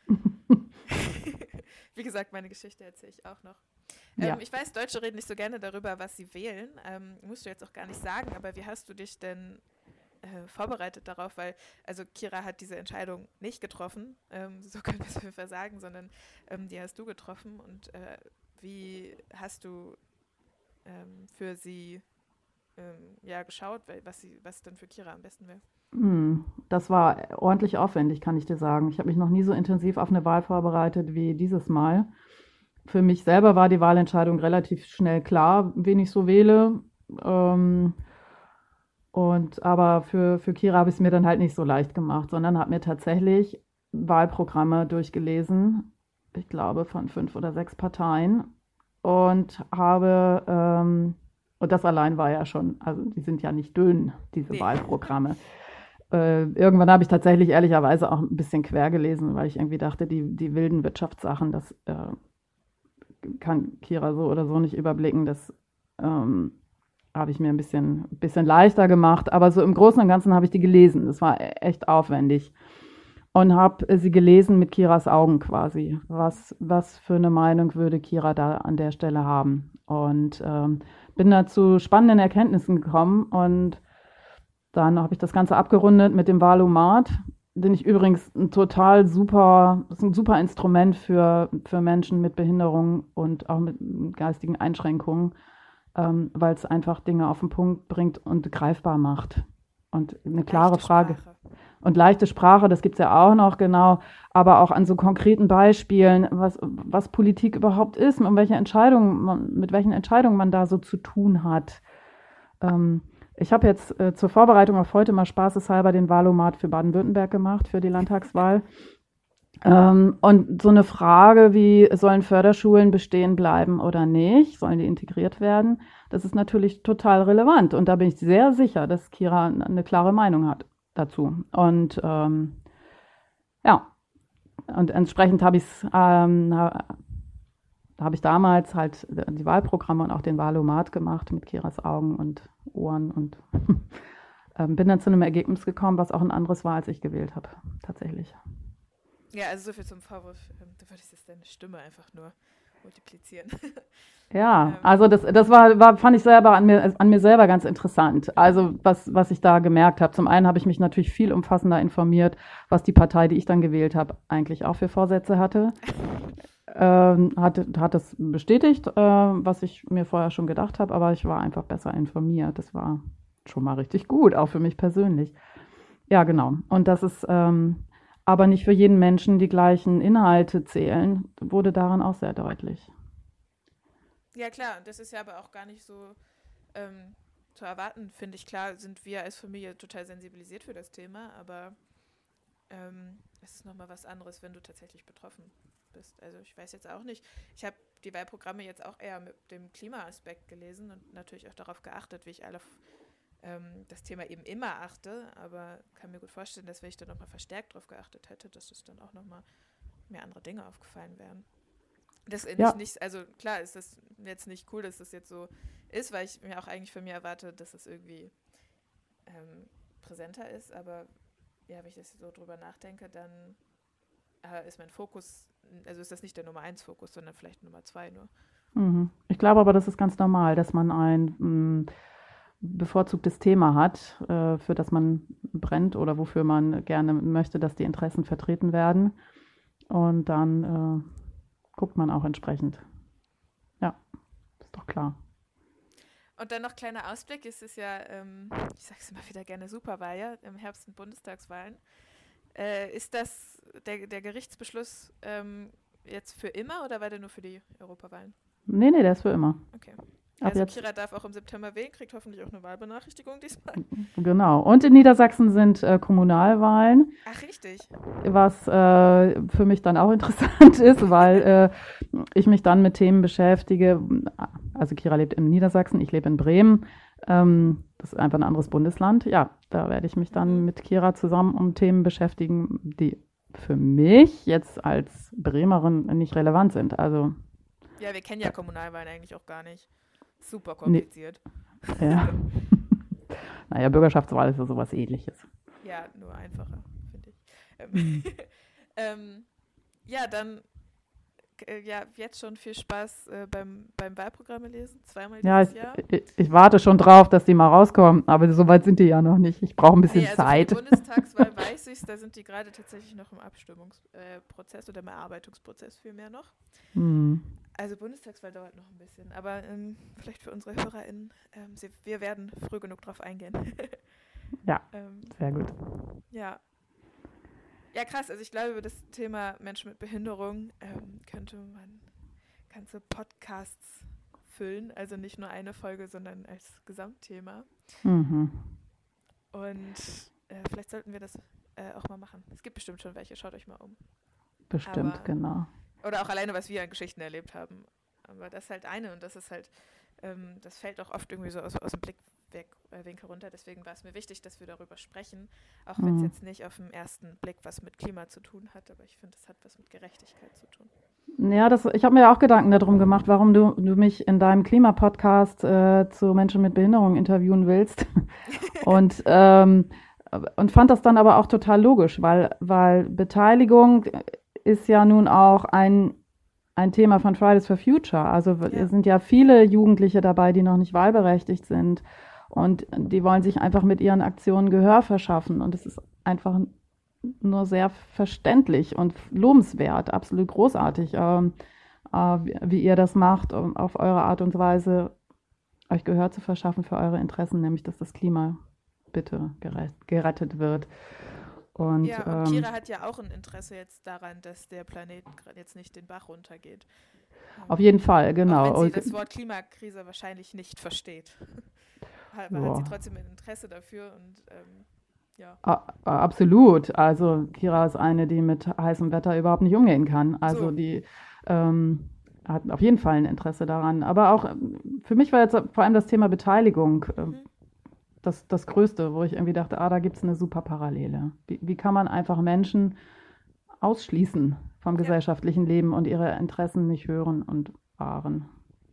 Wie gesagt, meine Geschichte erzähle ich auch noch. Ähm, ja. Ich weiß, Deutsche reden nicht so gerne darüber, was sie wählen. Ähm, musst du jetzt auch gar nicht sagen, aber wie hast du dich denn äh, vorbereitet darauf? Weil, also Kira hat diese Entscheidung nicht getroffen, ähm, so können wir es auf jeden Fall sagen, sondern ähm, die hast du getroffen. Und äh, wie hast du ähm, für sie ähm, ja, geschaut, was, sie, was denn für Kira am besten wäre? Das war ordentlich aufwendig, kann ich dir sagen. Ich habe mich noch nie so intensiv auf eine Wahl vorbereitet wie dieses Mal. Für mich selber war die Wahlentscheidung relativ schnell klar, wen ich so wähle. Ähm, und, aber für, für Kira habe ich es mir dann halt nicht so leicht gemacht, sondern habe mir tatsächlich Wahlprogramme durchgelesen, ich glaube von fünf oder sechs Parteien. Und habe, ähm, und das allein war ja schon, also die sind ja nicht dünn, diese nee. Wahlprogramme. Äh, irgendwann habe ich tatsächlich ehrlicherweise auch ein bisschen quer gelesen, weil ich irgendwie dachte, die, die wilden Wirtschaftssachen, das äh, kann Kira so oder so nicht überblicken. Das ähm, habe ich mir ein bisschen, bisschen leichter gemacht. Aber so im Großen und Ganzen habe ich die gelesen. Das war echt aufwendig. Und habe sie gelesen mit Kiras Augen quasi. Was, was für eine Meinung würde Kira da an der Stelle haben? Und ähm, bin da zu spannenden Erkenntnissen gekommen. Und dann habe ich das Ganze abgerundet mit dem Wahlomat, den ich übrigens ein total super, das ist ein super Instrument für, für Menschen mit Behinderung und auch mit geistigen Einschränkungen, ähm, weil es einfach Dinge auf den Punkt bringt und greifbar macht. Und eine klare leichte Frage. Sprache. Und leichte Sprache, das gibt es ja auch noch, genau, aber auch an so konkreten Beispielen, was, was Politik überhaupt ist und welche Entscheidungen man, mit welchen Entscheidungen man da so zu tun hat. Ähm, Ich habe jetzt äh, zur Vorbereitung auf heute mal spaßeshalber den Wahlomat für Baden-Württemberg gemacht, für die Landtagswahl. Ähm, und so eine Frage wie, sollen Förderschulen bestehen bleiben oder nicht? Sollen die integriert werden? Das ist natürlich total relevant. Und da bin ich sehr sicher, dass Kira eine klare Meinung hat dazu. Und ähm, ja, und entsprechend habe ich es ähm, Da habe ich damals halt die Wahlprogramme und auch den Wahlomat gemacht mit Kiras Augen und Ohren und bin dann zu einem Ergebnis gekommen, was auch ein anderes war, als ich gewählt habe, tatsächlich. Ja, also so viel zum Vorwurf. Du würdest jetzt deine Stimme einfach nur multiplizieren. Ja, also das, das war, war, fand ich selber an mir, an mir selber ganz interessant. Also was, was ich da gemerkt habe. Zum einen habe ich mich natürlich viel umfassender informiert, was die Partei, die ich dann gewählt habe, eigentlich auch für Vorsätze hatte. Ähm, hat, hat das bestätigt, äh, was ich mir vorher schon gedacht habe, aber ich war einfach besser informiert. Das war schon mal richtig gut, auch für mich persönlich. Ja, genau. Und dass es ähm, aber nicht für jeden Menschen die gleichen Inhalte zählen, wurde daran auch sehr deutlich. Ja, klar. Das ist ja aber auch gar nicht so ähm, zu erwarten, finde ich. Klar sind wir als Familie total sensibilisiert für das Thema, aber ähm, es ist nochmal was anderes, wenn du tatsächlich betroffen bist. Also ich weiß jetzt auch nicht. Ich habe die Wahlprogramme jetzt auch eher mit dem Klimaaspekt gelesen und natürlich auch darauf geachtet, wie ich alle ähm, das Thema eben immer achte, aber kann mir gut vorstellen, dass wenn ich da nochmal verstärkt drauf geachtet hätte, dass es dann auch nochmal mir andere Dinge aufgefallen wären. Das ja. nicht, nicht, also klar ist das jetzt nicht cool, dass das jetzt so ist, weil ich mir auch eigentlich von mir erwarte, dass es irgendwie ähm, präsenter ist, aber ja, wenn ich das so drüber nachdenke, dann äh, ist mein Fokus, also ist das nicht der Nummer eins Fokus, sondern vielleicht Nummer zwei nur. Mhm. Ich glaube aber, das ist ganz normal, dass man ein mh, bevorzugtes Thema hat, äh, für das man brennt oder wofür man gerne möchte, dass die Interessen vertreten werden. Und dann äh, guckt man auch entsprechend. Ja, ist doch klar. Und dann noch kleiner Ausblick, es ist ja, ähm, ich sag's immer wieder gerne, Superwahl, ja, im Herbst sind Bundestagswahlen. Äh, ist das der, der Gerichtsbeschluss ähm, jetzt für immer oder war der nur für die Europawahlen? Nee, nee, der ist für immer. Okay. Ab Also jetzt. Kira darf auch im September wählen, kriegt hoffentlich auch eine Wahlbenachrichtigung diesmal. Genau. Und in Niedersachsen sind äh, Kommunalwahlen, Ach, richtig. was äh, für mich dann auch interessant ist, weil äh, ich mich dann mit Themen beschäftige. Also Kira lebt in Niedersachsen, ich lebe in Bremen. Ähm, das ist einfach ein anderes Bundesland. Ja, da werde ich mich dann mit Kira zusammen um Themen beschäftigen, die für mich jetzt als Bremerin nicht relevant sind. Also Ja, wir kennen ja Kommunalwahlen eigentlich auch gar nicht. Super kompliziert. Nee. Ja. Naja, Bürgerschaftswahl ist ja sowas Ähnliches. Ja, nur einfacher, finde ich. Ähm, Mhm. ähm, ja, dann äh, ja, jetzt schon viel Spaß äh, beim, beim Wahlprogramme lesen, zweimal Ja, dieses ich, Jahr. ich, ich warte schon drauf, dass die mal rauskommen, aber so weit sind die ja noch nicht. Ich brauche ein bisschen Nee, also Zeit. für die Bundestagswahl weiß ich, da sind die gerade tatsächlich noch im Abstimmungsprozess äh, oder im Erarbeitungsprozess vielmehr noch. Hm. Also Bundestagswahl dauert noch ein bisschen, aber ähm, vielleicht für unsere HörerInnen, ähm, sie, wir werden früh genug drauf eingehen. Ja, ähm, sehr gut. ja. Ja, krass, also ich glaube, über das Thema Menschen mit Behinderung ähm, könnte man ganze Podcasts füllen, also nicht nur eine Folge, sondern als Gesamtthema. Mhm. Und äh, vielleicht sollten wir das äh, auch mal machen. Es gibt bestimmt schon welche, schaut euch mal um. Bestimmt, Aber- genau. Oder auch alleine, was wir an Geschichten erlebt haben. Aber das ist halt eine und das ist halt, ähm, das fällt auch oft irgendwie so aus, aus dem Blickwinkel runter. Deswegen war es mir wichtig, dass wir darüber sprechen, auch wenn es Mhm. jetzt nicht auf den ersten Blick was mit Klima zu tun hat, aber ich finde, es hat was mit Gerechtigkeit zu tun. Ja, das, ich habe mir ja auch Gedanken darum gemacht, warum du, du mich in deinem Klimapodcast äh, zu Menschen mit Behinderung interviewen willst. Und, ähm, und fand das dann aber auch total logisch, weil, weil Beteiligung ist ja nun auch ein, ein Thema von Fridays for Future. Also Ja. es sind ja viele Jugendliche dabei, die noch nicht wahlberechtigt sind. Und die wollen sich einfach mit ihren Aktionen Gehör verschaffen. Und es ist einfach nur sehr verständlich und lobenswert, absolut großartig, ähm, äh, wie, wie ihr das macht, um auf eure Art und Weise euch Gehör zu verschaffen für eure Interessen, nämlich dass das Klima bitte gere- gerettet wird. Und, ja, und ähm, Kira hat ja auch ein Interesse jetzt daran, dass der Planet gerade jetzt nicht den Bach runtergeht. Ähm, auf jeden Fall, genau. Auch wenn sie Und- das Wort Klimakrise wahrscheinlich nicht versteht. Aber Ja. hat sie trotzdem ein Interesse dafür und ähm, ja. A- a- Absolut. Also Kira ist eine, die mit heißem Wetter überhaupt nicht umgehen kann. Also So. die ähm, hat auf jeden Fall ein Interesse daran. Aber auch ähm, für mich war jetzt vor allem das Thema Beteiligung äh, Mhm. das, das Größte, wo ich irgendwie dachte, ah, da gibt es eine super Parallele. Wie, wie kann man einfach Menschen ausschließen vom Ja. gesellschaftlichen Leben und ihre Interessen nicht hören und wahren?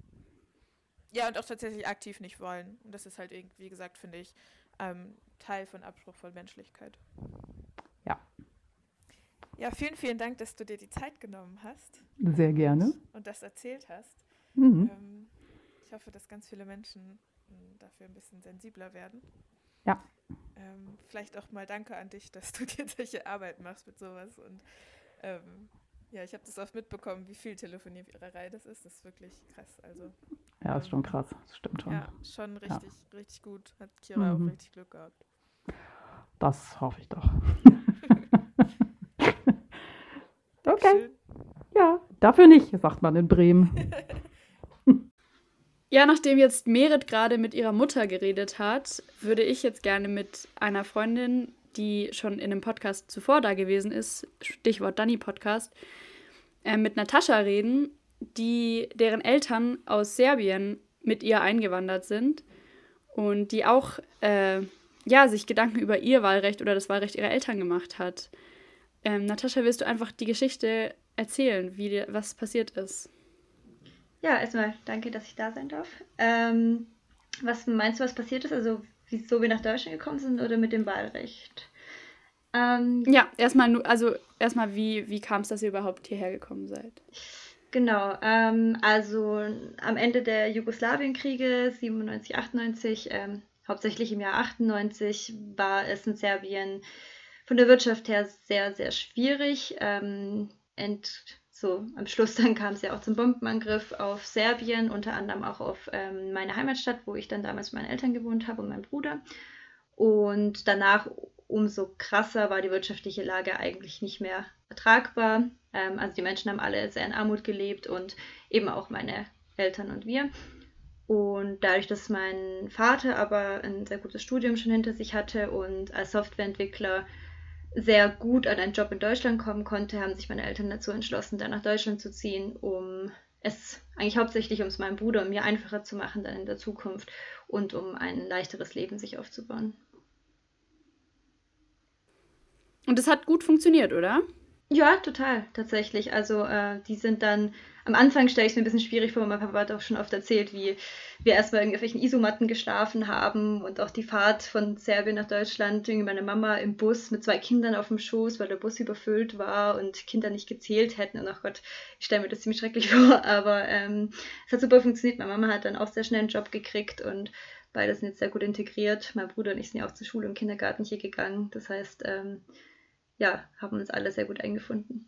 Ja, und auch tatsächlich aktiv nicht wollen. Und das ist halt irgendwie, wie gesagt, finde ich, ähm, Teil von Abspruch von Menschlichkeit. Ja. Ja, vielen, vielen Dank, dass du dir die Zeit genommen hast Sehr gerne. und das erzählt hast. Mhm. Ähm, ich hoffe, dass ganz viele Menschen mh, dafür ein bisschen sensibler werden. Ja. Ähm, vielleicht auch mal danke an dich, dass du dir solche Arbeit machst mit sowas. Und ähm, ja, ich habe das oft mitbekommen, wie viel Telefoniererei das ist. Das ist wirklich krass. Also Ja, ist schon krass. Das stimmt schon. ja, schon richtig, richtig gut. Hat Kira Mhm. auch richtig Glück gehabt. Das hoffe ich doch. Okay. Schön. Ja, dafür nicht, sagt man in Bremen. Ja, nachdem jetzt Merit gerade mit ihrer Mutter geredet hat, würde ich jetzt gerne mit einer Freundin, die schon in einem Podcast zuvor da gewesen ist, Stichwort Dani-Podcast, äh, mit Natascha reden, die deren Eltern aus Serbien mit ihr eingewandert sind und die auch äh, ja, sich Gedanken über ihr Wahlrecht oder das Wahlrecht ihrer Eltern gemacht hat. Ähm, Natascha, willst du einfach die Geschichte erzählen, wie dir, was passiert ist? Ja, erstmal danke, dass ich da sein darf. Ähm, was meinst du, was passiert ist? Also wieso wir nach Deutschland gekommen sind oder mit dem Wahlrecht? Ähm, Ja, erstmal nur, also erstmal, wie, wie kam es, dass ihr überhaupt hierher gekommen seid? Genau, ähm, also am Ende der Jugoslawienkriege siebenundneunzig, achtundneunzig, ähm, hauptsächlich im Jahr achtundneunzig, war es in Serbien von der Wirtschaft her sehr, sehr schwierig. Ähm, ent, so am Schluss dann kam es ja auch zum Bombenangriff auf Serbien, unter anderem auch auf ähm, meine Heimatstadt, wo ich dann damals mit meinen Eltern gewohnt habe und meinem Bruder. Und danach umso krasser war die wirtschaftliche Lage eigentlich nicht mehr ertragbar. Ähm, also die Menschen haben alle sehr in Armut gelebt und eben auch meine Eltern und wir. Und dadurch, dass mein Vater aber ein sehr gutes Studium schon hinter sich hatte und als Softwareentwickler sehr gut an einen Job in Deutschland kommen konnte, haben sich meine Eltern dazu entschlossen, dann nach Deutschland zu ziehen, um es eigentlich hauptsächlich um es meinem Bruder und mir einfacher zu machen dann in der Zukunft und um ein leichteres Leben sich aufzubauen. Und das hat gut funktioniert, oder? Ja, total, tatsächlich. Also äh, die sind dann, am Anfang stelle ich es mir ein bisschen schwierig vor, mein Papa hat auch schon oft erzählt, wie wir erstmal in irgendwelchen Isomatten geschlafen haben und auch die Fahrt von Serbien nach Deutschland, irgendwie meine Mama im Bus mit zwei Kindern auf dem Schoß, weil der Bus überfüllt war und Kinder nicht gezählt hätten. Und ach Gott, ich stelle mir das ziemlich schrecklich vor, aber ähm, es hat super funktioniert. Meine Mama hat dann auch sehr schnell einen Job gekriegt und beide sind jetzt sehr gut integriert. Mein Bruder und ich sind ja auch zur Schule und Kindergarten hier gegangen. Das heißt, ähm, ja, haben uns alle sehr gut eingefunden.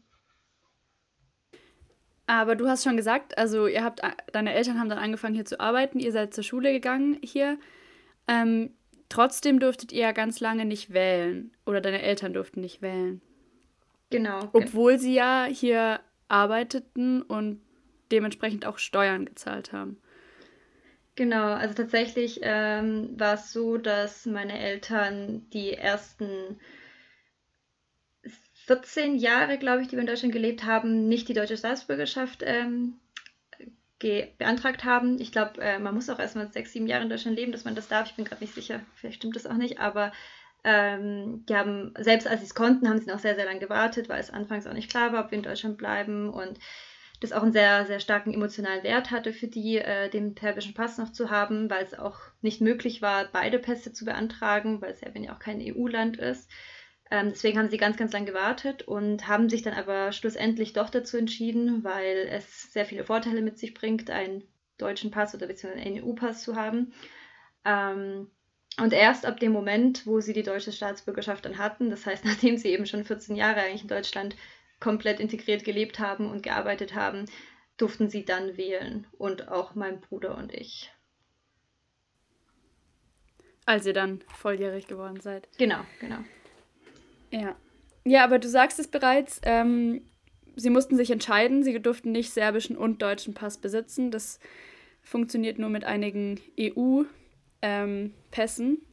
Aber du hast schon gesagt, also ihr habt, deine Eltern haben dann angefangen hier zu arbeiten, ihr seid zur Schule gegangen hier. Ähm, trotzdem durftet ihr ja ganz lange nicht wählen. Oder deine Eltern durften nicht wählen. Genau. Obwohl sie ja hier arbeiteten und dementsprechend auch Steuern gezahlt haben. Genau, also tatsächlich ähm, war es so, dass meine Eltern die ersten vierzehn Jahre, glaube ich, die wir in Deutschland gelebt haben, nicht die deutsche Staatsbürgerschaft ähm, ge- beantragt haben. Ich glaube, äh, man muss auch erstmal sechs, sieben Jahre in Deutschland leben, dass man das darf. Ich bin gerade nicht sicher, vielleicht stimmt das auch nicht, aber ähm, die haben, selbst als sie es konnten, haben sie noch sehr, sehr lange gewartet, weil es anfangs auch nicht klar war, ob wir in Deutschland bleiben und das auch einen sehr, sehr starken emotionalen Wert hatte für die, äh, den serbischen Pass noch zu haben, weil es auch nicht möglich war, beide Pässe zu beantragen, weil Serbien ja auch kein E U-Land ist. Ähm, deswegen haben sie ganz, ganz lang gewartet und haben sich dann aber schlussendlich doch dazu entschieden, weil es sehr viele Vorteile mit sich bringt, einen deutschen Pass oder beziehungsweise einen E U-Pass zu haben. Ähm, und erst ab dem Moment, wo sie die deutsche Staatsbürgerschaft dann hatten, das heißt, nachdem sie eben schon vierzehn Jahre eigentlich in Deutschland komplett integriert gelebt haben und gearbeitet haben, durften sie dann wählen. Und auch mein Bruder und ich. Als ihr dann volljährig geworden seid. Genau, genau. Ja. Ja, aber du sagst es bereits, ähm, sie mussten sich entscheiden, sie durften nicht serbischen und deutschen Pass besitzen. Das funktioniert nur mit einigen E U-Pässen.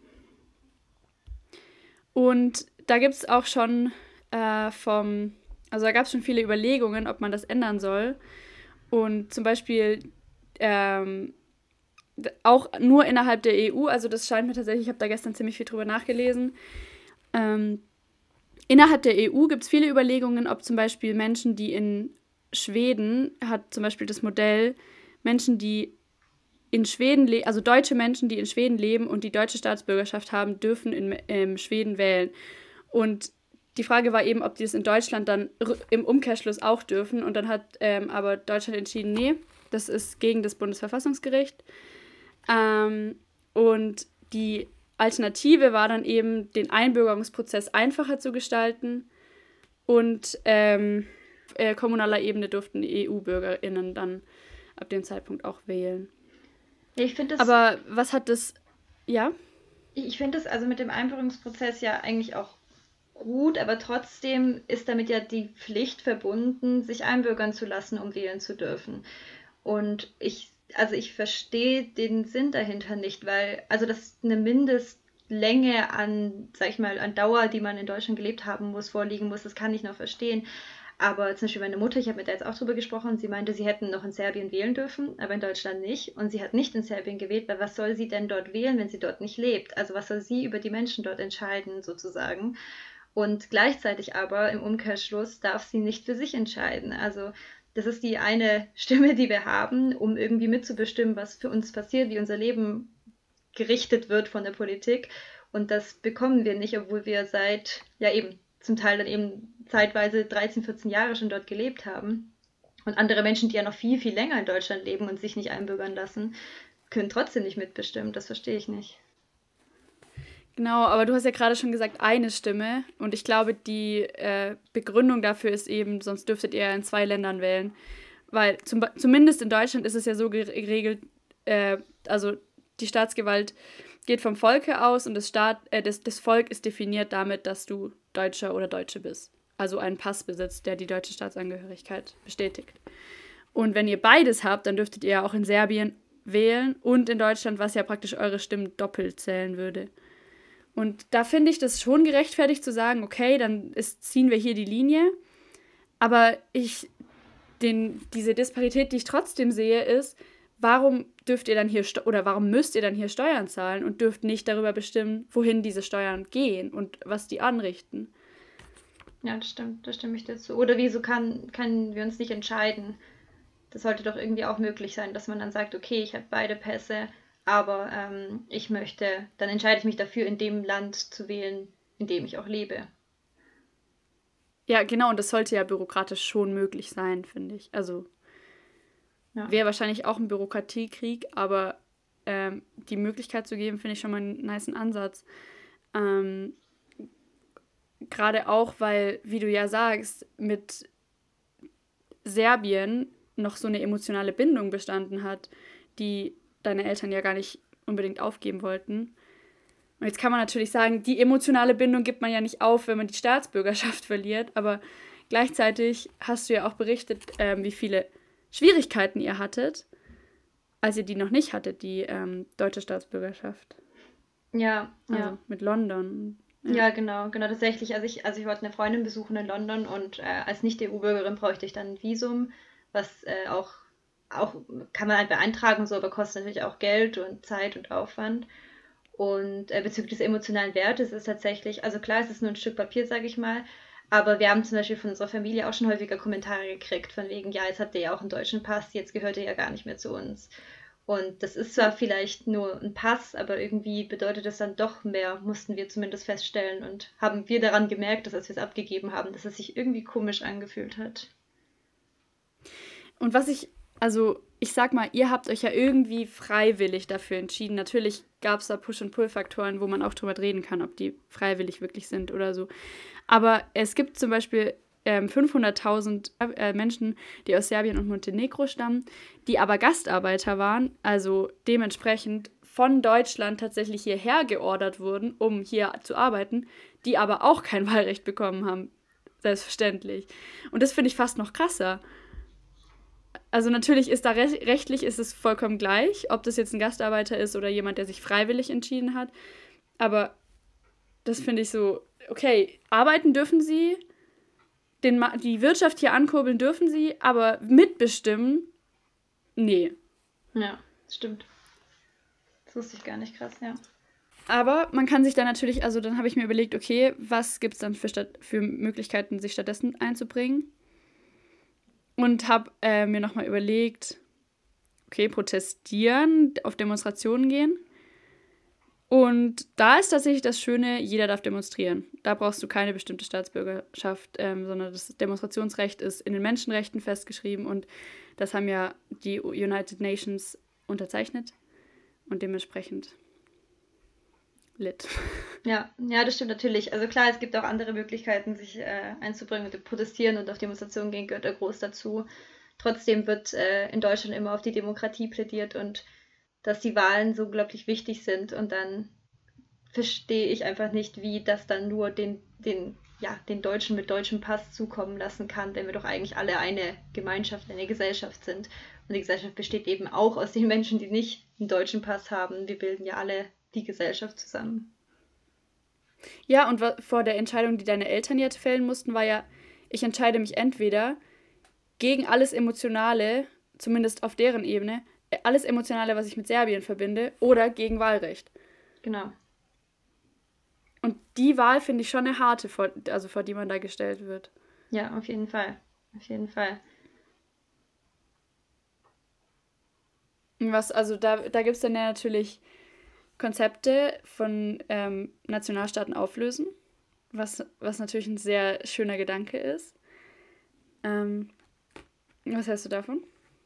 Und da gibt es auch schon äh, vom, also da gab es schon viele Überlegungen, ob man das ändern soll. Und zum Beispiel ähm, auch nur innerhalb der E U, also das scheint mir tatsächlich, ich habe da gestern ziemlich viel drüber nachgelesen, ähm, innerhalb der E U gibt es viele Überlegungen, ob zum Beispiel Menschen, die in Schweden, hat zum Beispiel das Modell, Menschen, die in Schweden leben, also deutsche Menschen, die in Schweden leben und die deutsche Staatsbürgerschaft haben, dürfen in ähm, Schweden wählen. Und die Frage war eben, ob die es in Deutschland dann r- im Umkehrschluss auch dürfen. Und dann hat ähm, aber Deutschland entschieden, nee, das ist gegen das Bundesverfassungsgericht. Ähm, und die Alternative war dann eben, den Einbürgerungsprozess einfacher zu gestalten und ähm, äh, kommunaler Ebene durften E U-BürgerInnen dann ab dem Zeitpunkt auch wählen. Ich finde das, Aber was hat das, ja? ich finde das also mit dem Einbürgerungsprozess ja eigentlich auch gut, aber trotzdem ist damit ja die Pflicht verbunden, sich einbürgern zu lassen, um wählen zu dürfen. Und ich, also ich verstehe den Sinn dahinter nicht, weil, also das ist eine Mindestlänge an, sag ich mal, an Dauer, die man in Deutschland gelebt haben muss, vorliegen muss, das kann ich noch verstehen. Aber zum Beispiel meine Mutter, ich habe mit der jetzt auch drüber gesprochen, sie meinte, sie hätten noch in Serbien wählen dürfen, aber in Deutschland nicht. Und sie hat nicht in Serbien gewählt, weil was soll sie denn dort wählen, wenn sie dort nicht lebt? Also was soll sie über die Menschen dort entscheiden, sozusagen? Und gleichzeitig aber im Umkehrschluss darf sie nicht für sich entscheiden. Also das ist die eine Stimme, die wir haben, um irgendwie mitzubestimmen, was für uns passiert, wie unser Leben gerichtet wird von der Politik. Und das bekommen wir nicht, obwohl wir seit, ja eben, zum Teil dann eben zeitweise dreizehn, vierzehn Jahre schon dort gelebt haben. Und andere Menschen, die ja noch viel, viel länger in Deutschland leben und sich nicht einbürgern lassen, können trotzdem nicht mitbestimmen. Das verstehe ich nicht. Genau, aber du hast ja gerade schon gesagt, eine Stimme. Und ich glaube, die äh, Begründung dafür ist eben, sonst dürftet ihr in zwei Ländern wählen. Weil zum, zumindest in Deutschland ist es ja so geregelt, äh, also die Staatsgewalt geht vom Volke aus und das, Staat, äh, das, das Volk ist definiert damit, dass du Deutscher oder Deutsche bist. Also einen Pass besitzt, der die deutsche Staatsangehörigkeit bestätigt. Und wenn ihr beides habt, dann dürftet ihr auch in Serbien wählen und in Deutschland, was ja praktisch eure Stimmen doppelt zählen würde. Und da finde ich das schon gerechtfertigt zu sagen, okay, dann ist, ziehen wir hier die Linie. Aber ich, den, diese Disparität, die ich trotzdem sehe, ist, warum dürft ihr dann hier oder warum müsst ihr dann hier Steuern zahlen und dürft nicht darüber bestimmen, wohin diese Steuern gehen und was die anrichten? Ja, das stimmt, da stimme ich dazu. Oder wieso kann, können wir uns nicht entscheiden? Das sollte doch irgendwie auch möglich sein, dass man dann sagt, okay, ich habe beide Pässe, aber ähm, ich möchte, dann entscheide ich mich dafür, in dem Land zu wählen, in dem ich auch lebe. Ja, genau, und das sollte ja bürokratisch schon möglich sein, finde ich. Also ja. Wäre wahrscheinlich auch ein Bürokratiekrieg, aber ähm, die Möglichkeit zu geben, finde ich schon mal einen nicen Ansatz. Ähm, Gerade auch, weil, wie du ja sagst, mit Serbien noch so eine emotionale Bindung bestanden hat, die deine Eltern ja gar nicht unbedingt aufgeben wollten. Und jetzt kann man natürlich sagen, die emotionale Bindung gibt man ja nicht auf, wenn man die Staatsbürgerschaft verliert, aber gleichzeitig hast du ja auch berichtet, ähm, wie viele Schwierigkeiten ihr hattet, als ihr die noch nicht hattet, die ähm, deutsche Staatsbürgerschaft. Ja, also ja. Mit London. Ja. ja, genau, genau, tatsächlich. Also ich, also ich wollte eine Freundin besuchen in London und äh, als Nicht-E U-Bürgerin bräuchte ich dann ein Visum, was äh, auch, auch kann man halt beantragen, so, aber kostet natürlich auch Geld und Zeit und Aufwand. Und äh, bezüglich des emotionalen Wertes ist tatsächlich, also klar, es ist nur ein Stück Papier, sage ich mal, aber wir haben zum Beispiel von unserer Familie auch schon häufiger Kommentare gekriegt, von wegen, ja, jetzt habt ihr ja auch einen deutschen Pass, jetzt gehört ihr ja gar nicht mehr zu uns. Und das ist zwar vielleicht nur ein Pass, aber irgendwie bedeutet es dann doch mehr, mussten wir zumindest feststellen und haben wir daran gemerkt, dass als wir es abgegeben haben, dass es sich irgendwie komisch angefühlt hat. Und was ich, also ich sag mal, ihr habt euch ja irgendwie freiwillig dafür entschieden. Natürlich gab es da Push- und Pull-Faktoren, wo man auch drüber reden kann, ob die freiwillig wirklich sind oder so. Aber es gibt zum Beispiel ähm, fünfhunderttausend äh, Menschen, die aus Serbien und Montenegro stammen, die aber Gastarbeiter waren, also dementsprechend von Deutschland tatsächlich hierher geordert wurden, um hier zu arbeiten, die aber auch kein Wahlrecht bekommen haben, selbstverständlich. Und das finde ich fast noch krasser. Also natürlich ist da re- rechtlich ist es vollkommen gleich, ob das jetzt ein Gastarbeiter ist oder jemand, der sich freiwillig entschieden hat. Aber das finde ich so, okay, arbeiten dürfen sie, den Ma- die Wirtschaft hier ankurbeln dürfen sie, aber mitbestimmen, nee. Ja, stimmt. Das wusste ich gar nicht, krass, ja. Aber man kann sich dann natürlich, also dann habe ich mir überlegt, okay, was gibt es dann für, Stat- für Möglichkeiten, sich stattdessen einzubringen? Und habe äh, mir nochmal überlegt, okay, protestieren, auf Demonstrationen gehen. Und da ist tatsächlich das Schöne, jeder darf demonstrieren. Da brauchst du keine bestimmte Staatsbürgerschaft, ähm, sondern das Demonstrationsrecht ist in den Menschenrechten festgeschrieben und das haben ja die United Nations unterzeichnet und dementsprechend lit. Ja, ja, das stimmt natürlich. Also klar, es gibt auch andere Möglichkeiten, sich äh, einzubringen und protestieren und auf Demonstrationen gehen gehört da groß dazu. Trotzdem wird äh, in Deutschland immer auf die Demokratie plädiert und dass die Wahlen so unglaublich wichtig sind und dann verstehe ich einfach nicht, wie das dann nur den, den, ja, den Deutschen mit deutschem Pass zukommen lassen kann, wenn wir doch eigentlich alle eine Gemeinschaft, eine Gesellschaft sind. Und die Gesellschaft besteht eben auch aus den Menschen, die nicht einen deutschen Pass haben. Wir bilden ja alle die Gesellschaft zusammen. Ja, und wa- vor der Entscheidung, die deine Eltern jetzt fällen mussten, war ja, ich entscheide mich entweder gegen alles Emotionale, zumindest auf deren Ebene, äh, alles Emotionale, was ich mit Serbien verbinde, oder gegen Wahlrecht. Genau. Und die Wahl finde ich schon eine harte, vor, also vor die man da gestellt wird. Ja, auf jeden Fall. Auf jeden Fall. Was, also da, da gibt es dann ja natürlich Konzepte von ähm, Nationalstaaten auflösen, was, was natürlich ein sehr schöner Gedanke ist. Ähm, was hältst du davon?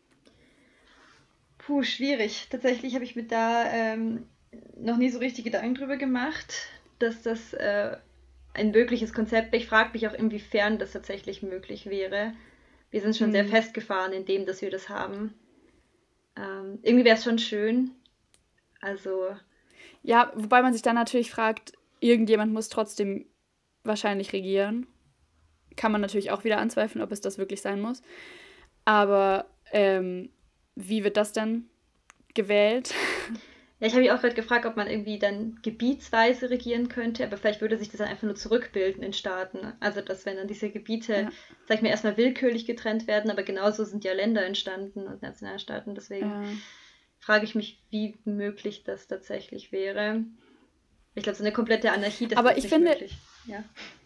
Puh, schwierig. Tatsächlich habe ich mir da ähm, noch nie so richtig Gedanken drüber gemacht, dass das äh, ein mögliches Konzept wäre. Ich frage mich auch, inwiefern das tatsächlich möglich wäre. Wir sind schon sehr Hm. festgefahren in dem, dass wir das haben. Ähm, irgendwie wäre es schon schön. Also, Ja, wobei man sich dann natürlich fragt, irgendjemand muss trotzdem wahrscheinlich regieren. Kann man natürlich auch wieder anzweifeln, ob es das wirklich sein muss. Aber ähm, wie wird das dann gewählt? ja, ich habe mich auch gerade gefragt, ob man irgendwie dann gebietsweise regieren könnte, aber vielleicht würde sich das dann einfach nur zurückbilden in Staaten. Also, dass wenn dann diese Gebiete, Ja, sag ich mal, erstmal willkürlich getrennt werden, aber genauso sind ja Länder entstanden und Nationalstaaten. Deswegen äh, frage ich mich, wie möglich das tatsächlich wäre. Ich glaube, so eine komplette Anarchie, das aber ist ich nicht finde, möglich. Ja.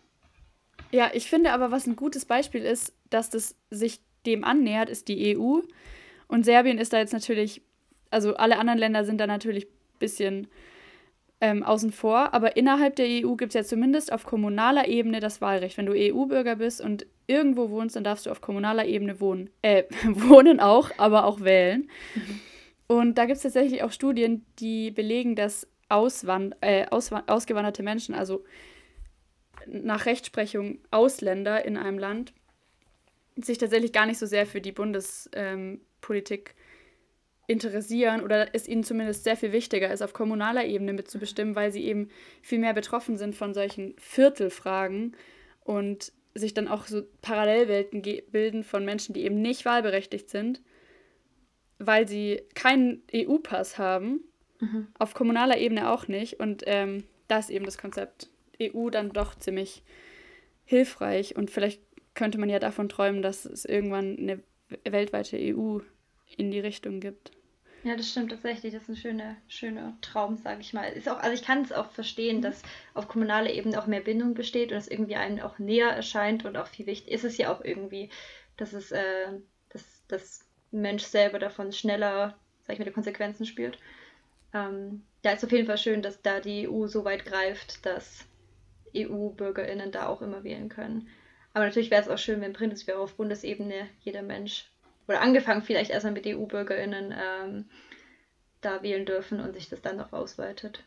ja, ich finde aber, was ein gutes Beispiel ist, dass das sich dem annähert, ist die E U. Und Serbien ist da jetzt natürlich, also alle anderen Länder sind da natürlich ein bisschen ähm, außen vor, aber innerhalb der E U gibt es ja zumindest auf kommunaler Ebene das Wahlrecht. Wenn du E U-Bürger bist und irgendwo wohnst, dann darfst du auf kommunaler Ebene wohnen. Äh, wohnen auch, aber auch wählen. Mhm. Und da gibt es tatsächlich auch Studien, die belegen, dass Auswand äh, auswa ausgewanderte Menschen, also nach Rechtsprechung Ausländer in einem Land, sich tatsächlich gar nicht so sehr für die Bundespolitik ähm, Politik interessieren oder es ihnen zumindest sehr viel wichtiger ist, auf kommunaler Ebene mitzubestimmen, weil sie eben viel mehr betroffen sind von solchen Viertelfragen und sich dann auch so Parallelwelten ge- bilden von Menschen, die eben nicht wahlberechtigt sind, weil sie keinen E U-Pass haben, Mhm. auf kommunaler Ebene auch nicht. Und ähm, da ist eben das Konzept E U dann doch ziemlich hilfreich. Und vielleicht könnte man ja davon träumen, dass es irgendwann eine weltweite E U in die Richtung gibt. Ja, das stimmt tatsächlich. Das ist ein schöner, schöner Traum, sage ich mal. Ist auch, also ich kann es auch verstehen, dass auf kommunaler Ebene auch mehr Bindung besteht und es irgendwie einem auch näher erscheint und auch viel wichtig ist es ja auch irgendwie, dass es, äh, dass, dass ein Mensch selber davon schneller, sag ich mal, die Konsequenzen spürt. Ähm, ja, ist auf jeden Fall schön, dass da die E U so weit greift, dass E U-BürgerInnen da auch immer wählen können. Aber natürlich wäre es auch schön, wenn prinzipiell auf Bundesebene jeder Mensch, oder angefangen vielleicht erstmal mit E U-BürgerInnen, ähm, da wählen dürfen und sich das dann noch ausweitet.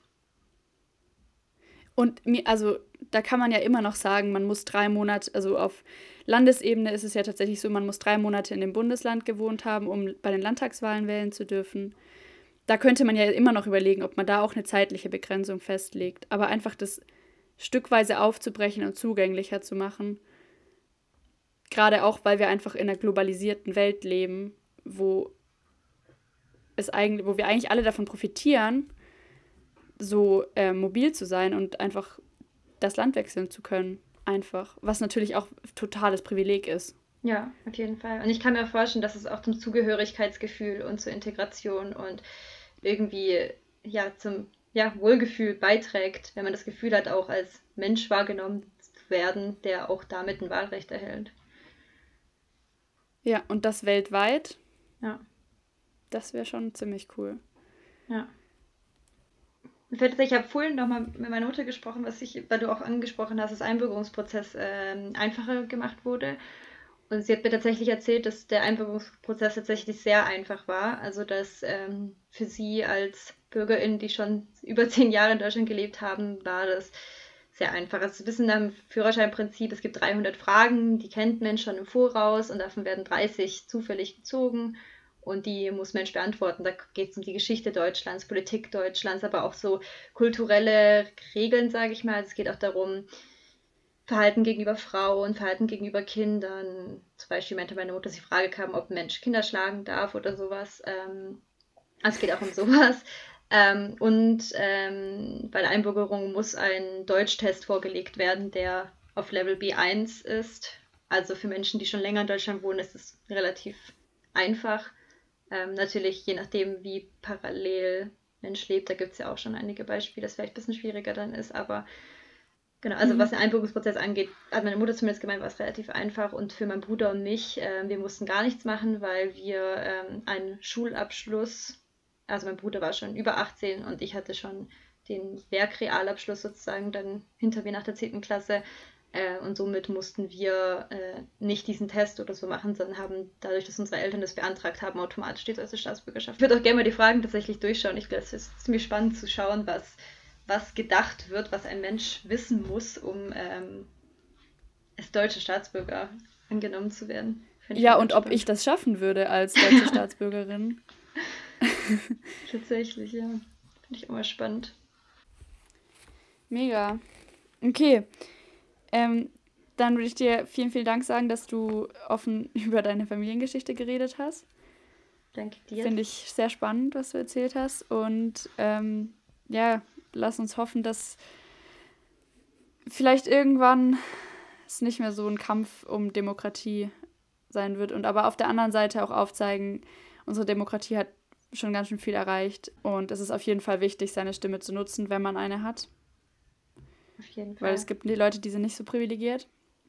Und mir, also da kann man ja immer noch sagen, man muss drei Monate, also auf Landesebene ist es ja tatsächlich so, man muss drei Monate in dem Bundesland gewohnt haben, um bei den Landtagswahlen wählen zu dürfen. Da könnte man ja immer noch überlegen, ob man da auch eine zeitliche Begrenzung festlegt. Aber einfach das stückweise aufzubrechen und zugänglicher zu machen. Gerade auch, weil wir einfach in einer globalisierten Welt leben, wo es eigentlich, wo wir eigentlich alle davon profitieren, so äh, mobil zu sein und einfach das Land wechseln zu können. Einfach. Was natürlich auch totales Privileg ist. Ja, auf jeden Fall. Und ich kann mir vorstellen, dass es auch zum Zugehörigkeitsgefühl und zur Integration und irgendwie ja zum ja, Wohlgefühl beiträgt, wenn man das Gefühl hat, auch als Mensch wahrgenommen zu werden, der auch damit ein Wahlrecht erhält. Ja, und das weltweit, Ja, das wäre schon ziemlich cool. ja. Mir fällt tatsächlich, ich habe vorhin nochmal mit meiner Mutter gesprochen, was ich, weil du auch angesprochen hast, dass der Einbürgerungsprozess ähm, einfacher gemacht wurde. Und sie hat mir tatsächlich erzählt, dass der Einbürgerungsprozess tatsächlich sehr einfach war. Also, dass ähm, für sie als Bürgerin, die schon über zehn Jahre in Deutschland gelebt haben, war das sehr einfach. Also, Sie wissen am Führerscheinprinzip, es gibt dreihundert Fragen, die kennt Mensch schon im Voraus und davon werden dreißig zufällig gezogen. Und die muss Mensch beantworten. Da geht es um die Geschichte Deutschlands, Politik Deutschlands, aber auch so kulturelle Regeln, sage ich mal. Also es geht auch darum, Verhalten gegenüber Frauen, Verhalten gegenüber Kindern. Zum Beispiel meinte meine Mutter, dass die Frage kam, ob ein Mensch Kinder schlagen darf oder sowas. Ähm, also es geht auch um sowas. Ähm, und ähm, bei der Einbürgerung muss ein Deutschtest vorgelegt werden, der auf Level B eins ist. Also für Menschen, die schon länger in Deutschland wohnen, ist es relativ einfach. Ähm, natürlich, je nachdem, wie parallel Mensch lebt, da gibt es ja auch schon einige Beispiele, das vielleicht ein bisschen schwieriger dann ist, aber genau, also was Mhm. den Einbürgerungsprozess angeht, hat meine Mutter zumindest gemeint, war es relativ einfach und für meinen Bruder und mich, äh, wir mussten gar nichts machen, weil wir ähm, einen Schulabschluss also mein Bruder war schon über achtzehn und ich hatte schon den Werkrealabschluss sozusagen dann hinter mir nach der zehnten Klasse. Äh, und somit mussten wir äh, nicht diesen Test oder so machen, sondern haben dadurch, dass unsere Eltern das beantragt haben, automatisch die deutsche Staatsbürgerschaft. Ich würde auch gerne mal die Fragen tatsächlich durchschauen. Ich glaube, es ist ziemlich spannend zu schauen, was, was gedacht wird, was ein Mensch wissen muss, um ähm, als deutsche Staatsbürger angenommen zu werden. Ja, und ob ich das schaffen würde als deutsche Staatsbürgerin. Tatsächlich, ja. Finde ich auch mal spannend. Mega. Okay. Ähm, dann würde ich dir vielen, vielen Dank sagen, dass du offen über deine Familiengeschichte geredet hast. Danke dir. Finde ich sehr spannend, was du erzählt hast. Und ähm, ja, lass uns hoffen, dass vielleicht irgendwann es nicht mehr so ein Kampf um Demokratie sein wird. Und aber auf der anderen Seite auch aufzeigen, unsere Demokratie hat schon ganz schön viel erreicht. Und es ist auf jeden Fall wichtig, seine Stimme zu nutzen, wenn man eine hat. Auf jeden Fall. Weil es gibt die Leute, die sind nicht so privilegiert.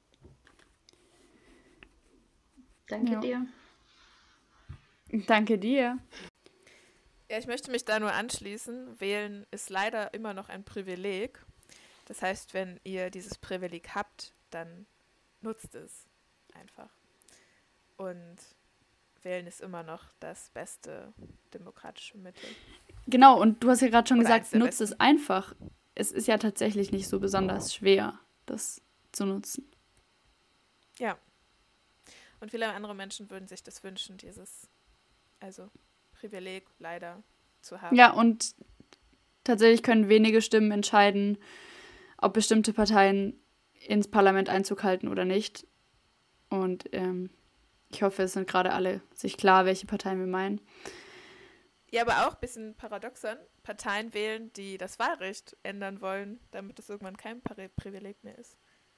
Danke ja. dir. Danke dir. Ja, ich möchte mich da nur anschließen. Wählen ist leider immer noch ein Privileg. Das heißt, wenn ihr dieses Privileg habt, dann nutzt es einfach. Und wählen ist immer noch das beste demokratische Mittel. Genau, und du hast ja gerade schon Oder gesagt, nutzt es einfach. Es ist ja tatsächlich nicht so besonders schwer, das zu nutzen. Ja. Und viele andere Menschen würden sich das wünschen, dieses, also Privileg leider zu haben. Ja, und tatsächlich können wenige Stimmen entscheiden, ob bestimmte Parteien ins Parlament Einzug halten oder nicht. Und ähm, ich hoffe, es sind gerade alle sich klar, welche Parteien wir meinen. Ja, aber auch ein bisschen paradoxon. Parteien wählen, die das Wahlrecht ändern wollen, damit es irgendwann kein Pri- Privileg mehr ist.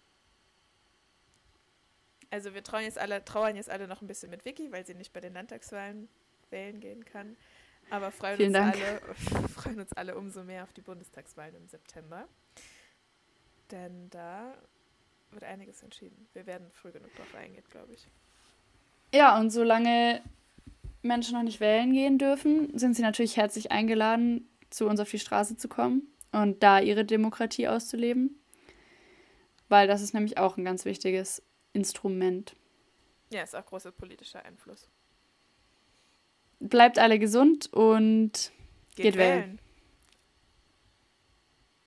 Also wir trauern jetzt alle, trauern jetzt alle noch ein bisschen mit Vicky, weil sie nicht bei den Landtagswahlen wählen gehen kann. Aber freuen Vielen uns, Dank. alle, freuen uns alle umso mehr auf die Bundestagswahlen im September. Denn da wird einiges entschieden. Wir werden früh genug drauf eingehen, glaube ich. Ja, und solange Menschen noch nicht wählen gehen dürfen, sind sie natürlich herzlich eingeladen, zu uns auf die Straße zu kommen und da ihre Demokratie auszuleben. Weil das ist nämlich auch ein ganz wichtiges Instrument. Ja, ist auch großer politischer Einfluss. Bleibt alle gesund und Geht, geht wählen. wählen.